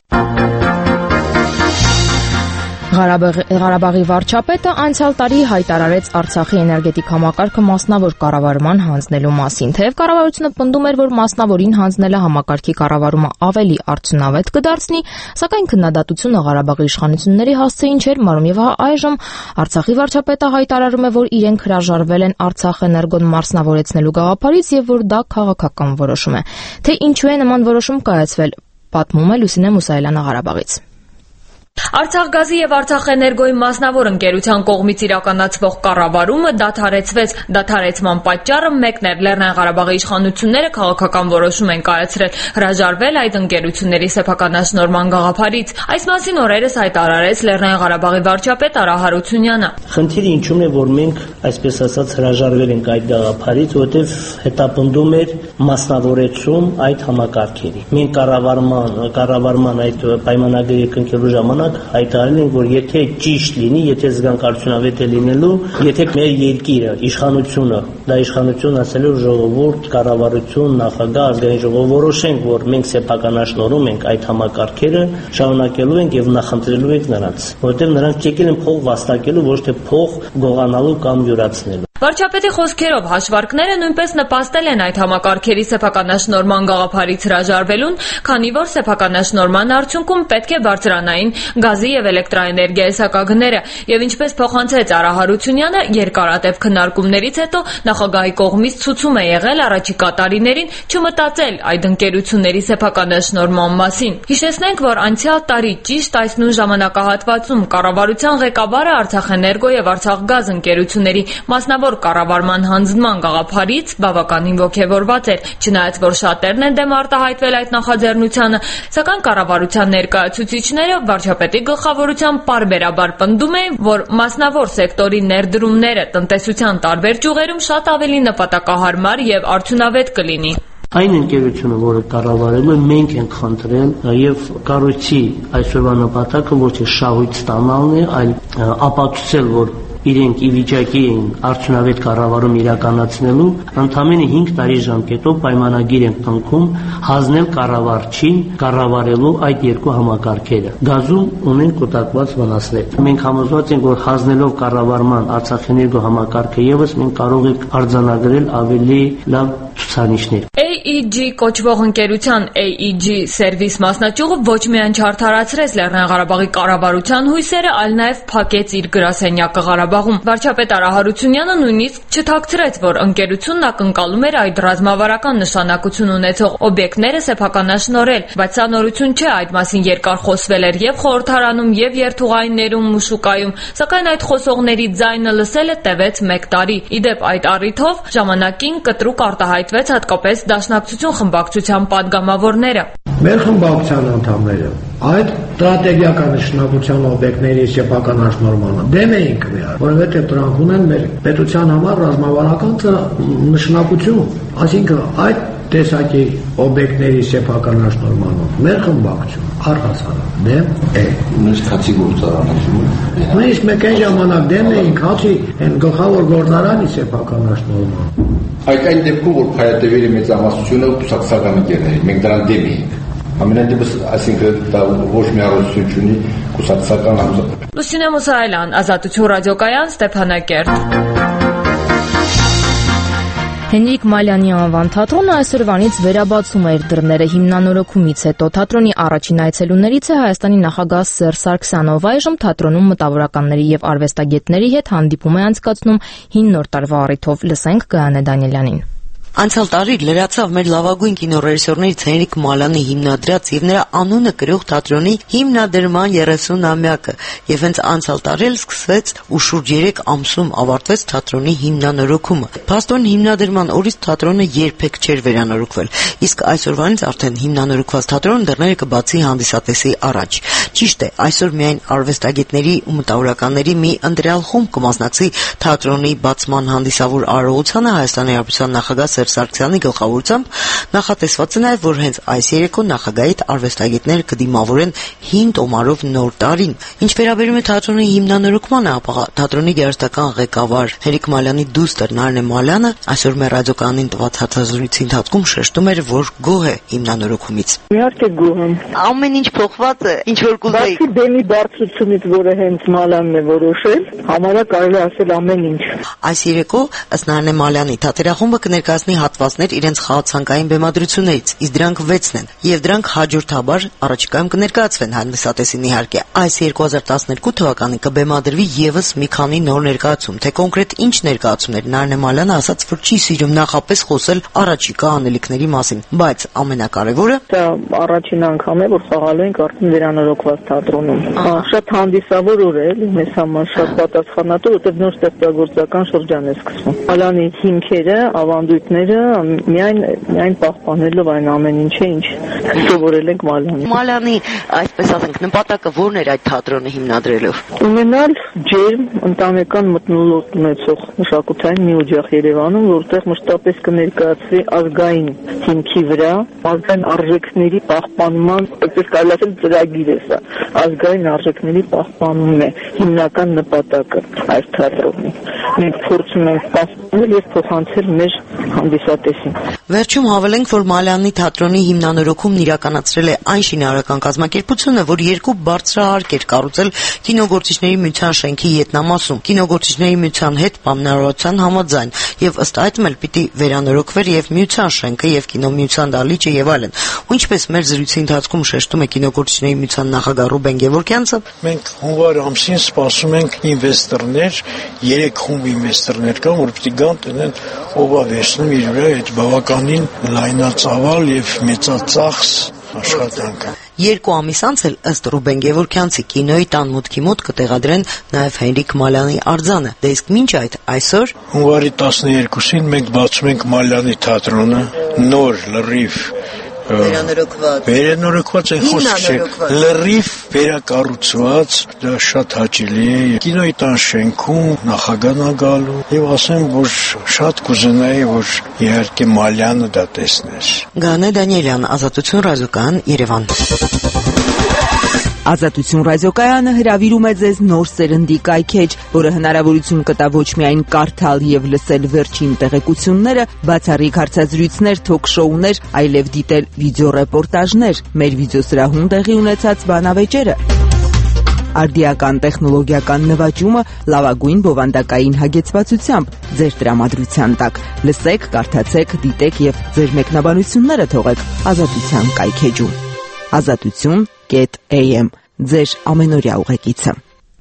Ղարաբաղի վարչապետը անցյալ տարի հայտարարեց Արցախի էներգետիկ համակարգը մասնավոր կառավարման հանձնելու մասին, թեև կառավարությունը պնդում էր, որ մասնավորին հանձնելը համակարգի կառավարումը ավելի արդյունավետ կդարձնի, սակայն քննադատությունը Ղարաբաղի իշխանությունների հասցեին չէր մարում եւ այժմ Արցախի վարչապետը հայտարարում է, որ իրենք հրաժարվել են Արցախ էներգոն մասնավորեցնելու գաղափարից եւ որ դա քաղաքական որոշում է։ Թե ինչու է նման որոշում կայացվել, պատմում է Լուսինե Մուսայելյանը Ղարաբաղից։ Արցախգազի եւ Արցախէներգոյի մասնավոր ընկերության կողմից իրականացվող կառավարումը դադարեցվեց։ Դադարեցման պատճառը մեկն էր՝ Լեռնային Ղարաբաղի իշխանությունները քաղաքական որոշում են կայացրել հրաժարվել այդ ընկերությունների սեփականաշնորհման գաղափարից։ Այս մասին օրերս հայտարարեց Լեռնային Ղարաբաղի վարչապետ Արա Հարությունյանը։ Խնդիրը ինչու՞մ է, որ մենք այսպես ասած հրաժարվել ենք այդ գաղափարից, որովհետեւ հետապնդում էր մասնավորեցում այդ համակարգերի։ Մենք կառավարման կառավարման այդ պայմանագրի կնքելու ժամանակ հայտարարել ենք, որ եթե ճիշտ լինի, եթե զգանկարությունավետ է լինելու, եթե մեր երկիրը, իշխանությունը, դա իշխանություն ասելով ժողովուրդ, կառավարություն, նախագահ, ազգային ժողով որոշենք, որ մենք սեփականաշնորհում ենք այդ համակարգերը, շարունակելու ենք եւ նախընտրելու ենք նրանց, որովհետեւ նրանք եկել են փող վաստակելու, ոչ թե փող գողանալու կամ յուրացնելու։ Վարչապետի խոսքերով հաշվարկները նույնպես նպաստել են այդ համակարգերի սեփականաշնորհման գաղափարից հրաժարվելուն, քանի որ սեփականաշնորհման արդյունքում պետք է բարձրանային գազի եւ էլեկտրաէներգիայի սակագները, եւ ինչպես փոխանցեց Արա Հարությունյանը, երկարատև քննարկումներից հետո նախագահի կողմից ցուցում է եղել առաջիկա տարիներին չմտածել այդ ընկերությունների սեփականաշնորհման մասին։ Հիշեցնենք, որ անցյալ տարի ճիշտ այս նույն ժամանակահատվածում կառավարության ղեկավարը Արցախէներգո եւ Արցախգազ ընկերությունների մասնավոր կառավարման հանձնման գաղափարից բավականին ոգևորված էր, չնայած որ շատերն են դեմ արտահայտվել այդ նախաձեռնությանը, սակայն կառավարության ներկայացուցիչները վարչապետի գլխավորությամբ պարբերաբար պնդում էին, որ մասնավոր սեկտորի ներդրումները տնտեսության տարբեր ճյուղերում շատ ավելի նպատակահարմար եւ արդյունավետ կլինի։ Այն ընկերությունը, որը կառավարելու է, մենք ենք խնդրել եւ կառույցի այսօրվա նպատակը ոչ թե շահույթ ստանալն է, այլ ապացուցել, որ իրենք ի վիճակի են արդյունավետ կառավարում իրականացնելու, ընդամենը հինգ տարի ժամկետով պայմանագիր են կնքում հանձնել կառավարչին կառավարելու այդ երկու համակարգերը։ Գազում ունեն կուտակված վնասներ։ Մենք համոզված ենք, որ հանձնելով կառավարման Արցախէներգո համակարգը եւս մենք կարող ենք արձանագրել ավելի լավ ցուցանիշներ։ A E G կոչվող ընկերության A E G սերվիս մասնաճյուղը ոչ միայն չարդարացրեց Լեռնային Ղարաբաղի կառավարության հույսերը, այլ նաև փակեց իր գրասենյակը Ղարաբաղում։ Վարչապետ Արա Հարությունյանը նույնիսկ չթաքցրեց, որ ընկերությունն ակնկալում էր այդ ռազմավարական նշանակություն ունեցող օբյեկտները սեփականաշնորհել, բայց սա նորություն չէ, այդ մասին երկար խոսվել էր եւ խորհրդարանում, եւ երթուղայիններում ու շուկայում, սակայն այդ խոսողների ձայնը լսելը տևեց մեկ տարի։ Իդեպ այդ առիթով ժամանակին կտրուկ արտահայտվեց հատկապես Դաշնակցություն խմբակցության падգամավորները։ Մեր խմբակցության անդամները այդ ստրատեգիական նշանակության օբյեկտների սեփականաշնորհմանը դեմ էին քվեար, որովհետև դրանք ունեն մեր պետության համար ռազմավարական նշանակություն, այսինքն այդ տեսակի օբյեկտների սեփականաշնորհմանը մեր խմբակցությունը առհասարակ դեմ է։ Նույնիսկ քացի գործարանը։ Նույնիսկ մեկ այն ժամանակ դեմ էին քացի այն գլխավոր գործարանի սեփականաշնորհմանը։ Այդ այն դեպքում, որ Փայատևերի մեծամասնությունը կուսակցական ընկերներ, մենք դրան դեմ էինք։ Ամենադեպս, այսինքն դա ոչ մի առողջություն չունի կուսակցական համոզը։ Լուսինե Մուսայելյան, Ազատություն ռադիոկայան, Ստեփանակերտ։ Հենրիկ Մալյանի անվան թատրոնը այսօրվանից վերաբացում է իր դռները հիմնանորոգումից հետո։ Թատրոնի առաջին այցելուներից է Հայաստանի նախագահ Սերժ Սարգսյանը, ով այժմ թատրոնում մտավորականների եւ արվեստագետների հետ հանդիպում է անցկացնում հին նոր տարվա առիթով։ Լսենք Գայանե Դանիելյանին։ Անցյալ տարի լրացավ մեր լավագույն կինոռեժիսորներից Հենրիկ Մալյանի հիմնադրած եւ նրա անունը կրող թատրոնի հիմնադրման երեսունամյակը, եւ հենց անցյալ տարի էլ սկսվեց ու շուրջ երեք ամսում ավարտվեց թատրոնի հիմնանորոգումը։ Փաստորեն հիմնադրման օրից թատրոնը երբեք չէր վերանորոգվել, իսկ այսօրվանից արդեն հիմնանորոգված թատրոնը դռները կբացի հանդիսատեսի առաջ։ Ճիշտ է, այսօր միայն արվեստագետների ու մտավորականների մի ընտրյալ խումբ կմասնակցի թատրոնի բացման հանդիսավոր արարողությանը Հայաստանի Հանրապետության նախագահ Սերժ Սարգսյանի գլխավորությամբ նախատեսված է նաև, որ հենց այս երեկո նախագահի արվեստագետները կդիմավորեն հին տոմարով նոր տարին։ Ինչ վերաբերում է թատրոնի հիմնանորոգմանը, ապա թատրոնի գեղարվեստական ղեկավար Հենրիկ Մալյանի դուստր Նարինե Մալյանը այսօր մեր ռադիոկայանին տված հարցազրույցի ընթացքում շեշտում էր, որ գոհ է հիմնանորոգումից։ Իհարկե գոհ եմ։ Ամեն ինչ փոխված է, ինչ որ կուզեի։ Բացի դեմի բարձրությունից, որը հենց Մալյանն է որոշել, համարյա կարելի ասել ամեն ինչ։ Այս երեկո ըստ Նարինե Մալյանի թատերախումբը կներկայացնի կազմի հատվածներ իրենց խաղացանկային բեմադրություններից, իսկ դրանք վեցն են, եւ դրանք հաջորդաբար առաջիկայում կներկայացվեն հանդիսատեսին իհարկե։ Այս երկու հազար տասներկու թվականին կբեմադրվի եւս մի քանի նոր ներկայացում, թե կոնկրետ ինչ ներկայացումներ Նարինե Մալյանը ասաց, որ չի սիրում նախապես խոսել առաջիկա անելիքների մասին, բայց ամենակարևորը դա առաջին անգամ է, որ խաղալու ենք արդեն վերանորոգված թատրոնում։ Շատ հանդիսավոր օր է, էլի մեզ համար շատ պատասխանատու, որտեղ նոր ստեղծագործական շրջան է սկսվում։ Մալյանի հիմքերը, ավանդույթները միայն միայն պահպանելով այն ամեն ինչը, ինչ սովորել ենք Մալյանի։ Մալյանի, այսպես ասենք, նպատակը ո՞րն էր այդ թատրոնը հիմնադրելով։ Ունենալ ջերմ ընտանեկան մթնոլորտ ունեցող մշակութային մի օջախ Երևանում, որտեղ մշտապես կներկայացվի ազգային հիմքի վրա, ազգային արժեքների պահպանման, այսպես կարելի ասել, ծրագիր է սա։ Ազգային արժեքների պահպանումն է հիմնական նպատակը այս թատրոնի։ Մենք փորձում ենք պահպանել եւ փոխանցել մեր հանդիսատեսին։ Վերջում հավելենք, որ Մալյանի թատրոնի հիմնանորոգումն իրականացրել է այն շինարարական կազմակերպությունը, որ երկու բարձրահարկ էր կառուցել Կինոգործիչների միության շենքի ետնամասում, Կինոգործիչների միության հետ պայմանավորվածության համաձայն, եւ ըստ այդմ էլ պիտի վերանորոգվեր եւ միության շենքը եւ կինոմիության դահլիճը եւ այլն։ Ու ինչպես մեր զրույցի ընթացքում շեշտում է Կինոգործիչների միության նախագահ Ռուբեն Գևորգյանցը, մենք հունվար ամսին սպասում ենք ինվեստորներ, երեք խումբ ինվեստորներ կան, որ պիտի գան տնեն ով է վերցնում իր վրա այդ բավականին լայնածավալ եւ մեծածախս աշխատանքը։ Երկու ամիս անց էլ ըստ Ռուբեն Գևորգյանցի կինոյի տան մուտքի մոտ կտեղադրեն նաև Հենրիկ Մալյանի արձանը։ Դե իսկ մինչ այդ այսօր հունվարի տասներկուսին մենք բացում ենք Մալյանի թատրոնը, նոր լրիվ վերանորոգված վերանորոգված այն խոսքը լրիվ վերակառուցված, դա շատ հաճելի է։ Կինոյի տան շենքում նախագահն է գալու եւ ասեմ, որ շատ կուզենայի, որ իհարկե Մալյանը դա տեսներ։ Գանե Դանիելյան, Ազատություն ռադիոկայան, Երևան։ Ազատություն ռադիոկայանը հրավիրում է ձեզ նոր սերնդի կայքեջ, որը հնարավորություն կտա ոչ միայն կարդալ եւ լսել վերջին տեղեկությունները, բացառիկ հարցազրույցներ, թոք-շոուներ, այլև դիտել վիդեոռեպորտաժներ, մեր վիդեոսրահում տեղի ունեցած բանավեճերը, արդիական տեխնոլոգիական նվաճումը լավագույն բովանդակային հագեցվածությամբ ձեր տրամադրության տակ։ Լսեք, կարդացեք, դիտեք եւ ձեր մեկնաբանությունները թողեք Ազատության կայքեջում։ Ազատություն am ձեր ամենօրյա ուղեկիցը։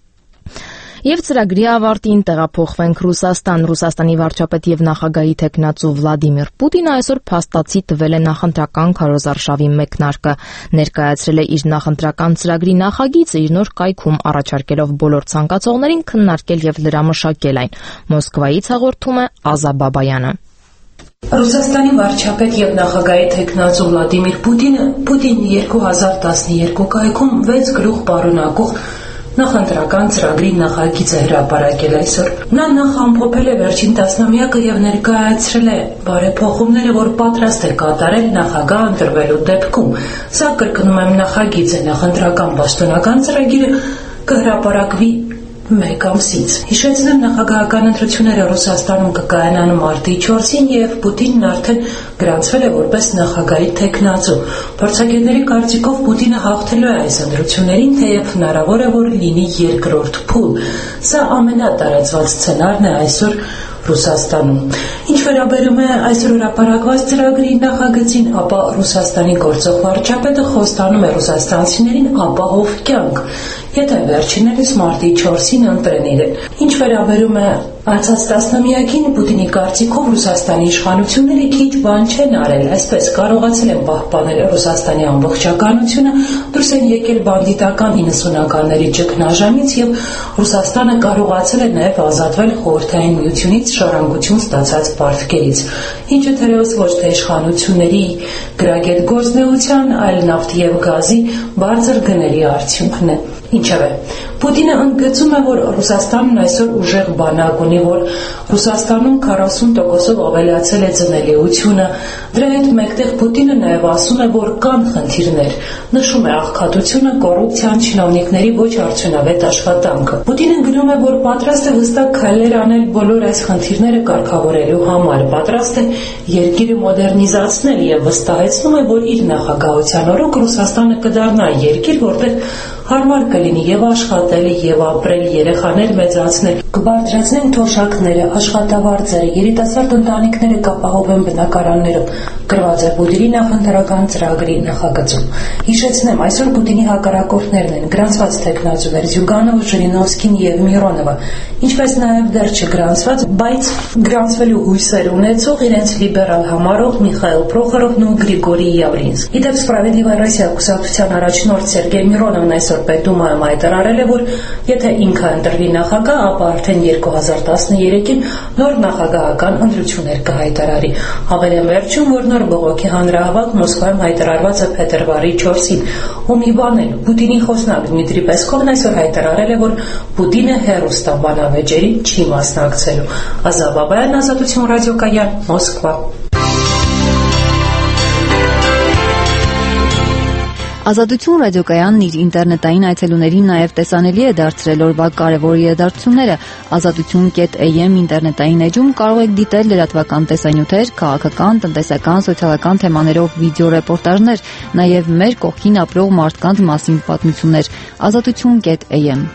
Եվ ծրագրի ավարտին տեղափոխվենք Ռուսաստան։ Ռուսաստանի վարչապետ եւ նախագահի տեխնացու Վլադիմիր Պուտինը այսօր փաստացի տվել է նախընտրական քարոզարշավի մեկնարկը, ներկայացրել է իր նախընտրական ծրագրի նախագիծը իր նոր կայքում, առաջարկելով բոլոր ցանկացողներին քննարկել եւ լրամշակել այն։ Մոսկվայից հաղորդում է Ազա Բաբայանը։ Ռուսաստանի վարչապետ եւ նախագահի տեխնացու Վլադիմիր Պուտինը Պուտին երկու հազար տասներկու կայքում վեց գլուխ պարունակող նախընտրական ծրագրի նախագիծ է հրապարակել այսօր։ Նա նախ ամփոփել է վերջին տասնամյակը եւ ներկայացրել է բարեփոխումները, որ պատրաստ է կատարել նախագահ ընտրվելու դեպքում։ Սա կրկնում եմ նախագիծը, նախընտրական պաշտոնական ծրագիրը կհրապարակվի մեկ ամսից։ Հիշեցնեմ, նախագահական ընտրությունները Ռուսաստանում կկայանան մարտի չորսին եւ Պուտինն արդեն գրանցվել է որպես նախագահի տեխնացու։ Փորձագետների կարծիքով Պուտինը հաղթելու է այս ընտրություններին, թեև հնարավոր է, որ լինի երկրորդ փուլ։ Սա ամենատարածված սցենարն է այսօր Ռուսաստանում։ Ինչ վերաբերում է այսօր հրապարակված ծրագրի նախագծին, ապա Ռուսաստանի գործող վարչապետը խոստանում է ռուսաստանցիներին ապահով կյանք, եթե վերջիններս մարտի չորսին ընտրեն իրեն։ Ինչ վերաբերում է անցած տասնամյակին, Պուտինի կարծիքով Ռուսաստանի իշխանությունները քիչ բան չեն արել, այսպես կարողացել են պահպանել Ռուսաստանի ամբողջականությունը, դուրս են եկել բանդիտական իննսունականների ճգնաժամից եւ Ռուսաստանը կարողացել է նաեւ ազատվել խորհրդային միությունից ժառանգություն ստացած պարտքերից, ինչը թերևս ոչ թե իշխանությունների գրագետ գործնեության, այլ նավթի եւ գազի բարձր գների արդյունքն է։ Ինչևէ, Պուտինը ընդգծում է, որ Ռուսաստանն այսօր ուժեղ բանակ ունի, որ Ռուսաստանում քառասուն տոկոսով ավելացել է ծնելիությունը։ Դրա հետ մեկտեղ Պուտինը նաև ասում է, որ կան խնդիրներ, նշում է աղքատությունը, կոռուպցիան, չինովնիկների ոչ արդյունավետ աշխատանքը։ Պուտինը գրում է, որ պատրաստ է հստակ քայլեր անել բոլոր այս խնդիրները կարգավորելու համար, պատրաստ է երկիրը մոդեռնիզացնել եւ վստահեցնում է, որ իր նախագահության օրոք Ռուսաստանը կդառնա երկիր, որտեղ հարմար կլինի եւ աշխատել աշխատել եւ ապրել, երեխաներ մեծացնել։ Կբարձրացնեն թոշակները, աշխատավարձերը, երիտասարդ ընտանիքները կապահովեն բնակարաններում, գրված է Պուտինի նախընտրական ծրագրի նախագծում։ Հիշեցնեմ, այսօր Պուտինի հակառակորդներն են գրանցված թեկնածուներ Զյուգանովը, Ժիրինովսկին եւ Միրոնովը, ինչպես նաեւ դեռ չգրանցված, բայց գրանցվելու հույսեր ունեցող իրենց լիբերալ համարող Միխայել Պրոխորովն ու Գրիգորի Յավրինսկին։ Իդեպ Սպրավեդիվա Ռոսիա կուսակցության առաջնորդ Սերգեյ Միրոնովն այսօր Պետդումայում հայտարարել է, որ եթե ինքը ընտրվի նախագահ, ապա արդեն երկու հազար տասներեքին նոր նախագահական ընտրություններ կհայտարարի։ Հավելեմ վերջում, որ նոր բողոքի հանրահավաք Մոսկվայում հայտարարված է փետրվարի չորսին։ Ու մի բան էլ, Պուտինի խոսնակ Դմիտրի Պեսկովն այսօր հայտարարել է, որ Պուտինը հեռուստաբանավեճերին չի մասնակցելու։ Ազատ Բաբայան, Ազատություն ռադիոկայան, Մոսկվա։ Ազատություն ռադիոկայանն իր ինտերնետային այցելուներին նաև տեսանելի է դարձրել օրվա կարևոր իրադարձությունները։ ազատություն կետ էյ էմ ինտերնետային էջում կարող եք դիտել լրատվական տեսանյութեր, քաղաքական, տնտեսական, սոցիալական թեմաներով վիդեոռեպորտաժներ, նաև մեր կողքին ապրող մարդկանց մասին պատմություններ։ ազատություն կետ էյ էմ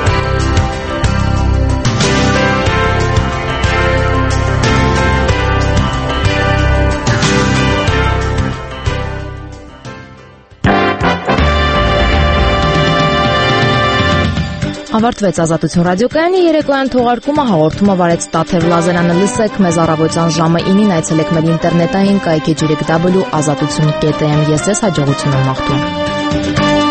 Ավարտվեց Ազատություն ռադիոկայանի երեկոյան թողարկումը, հաղորդումը վարեց Տաթև Լազարյանը։ Լսեք մեզ առավոտյան ժամը ինին, այցելեք մեր ինտերնետային կայքեջիրեք w ազատություն կետ էմ։ Ես ես հաջողություն եմ մաղթում։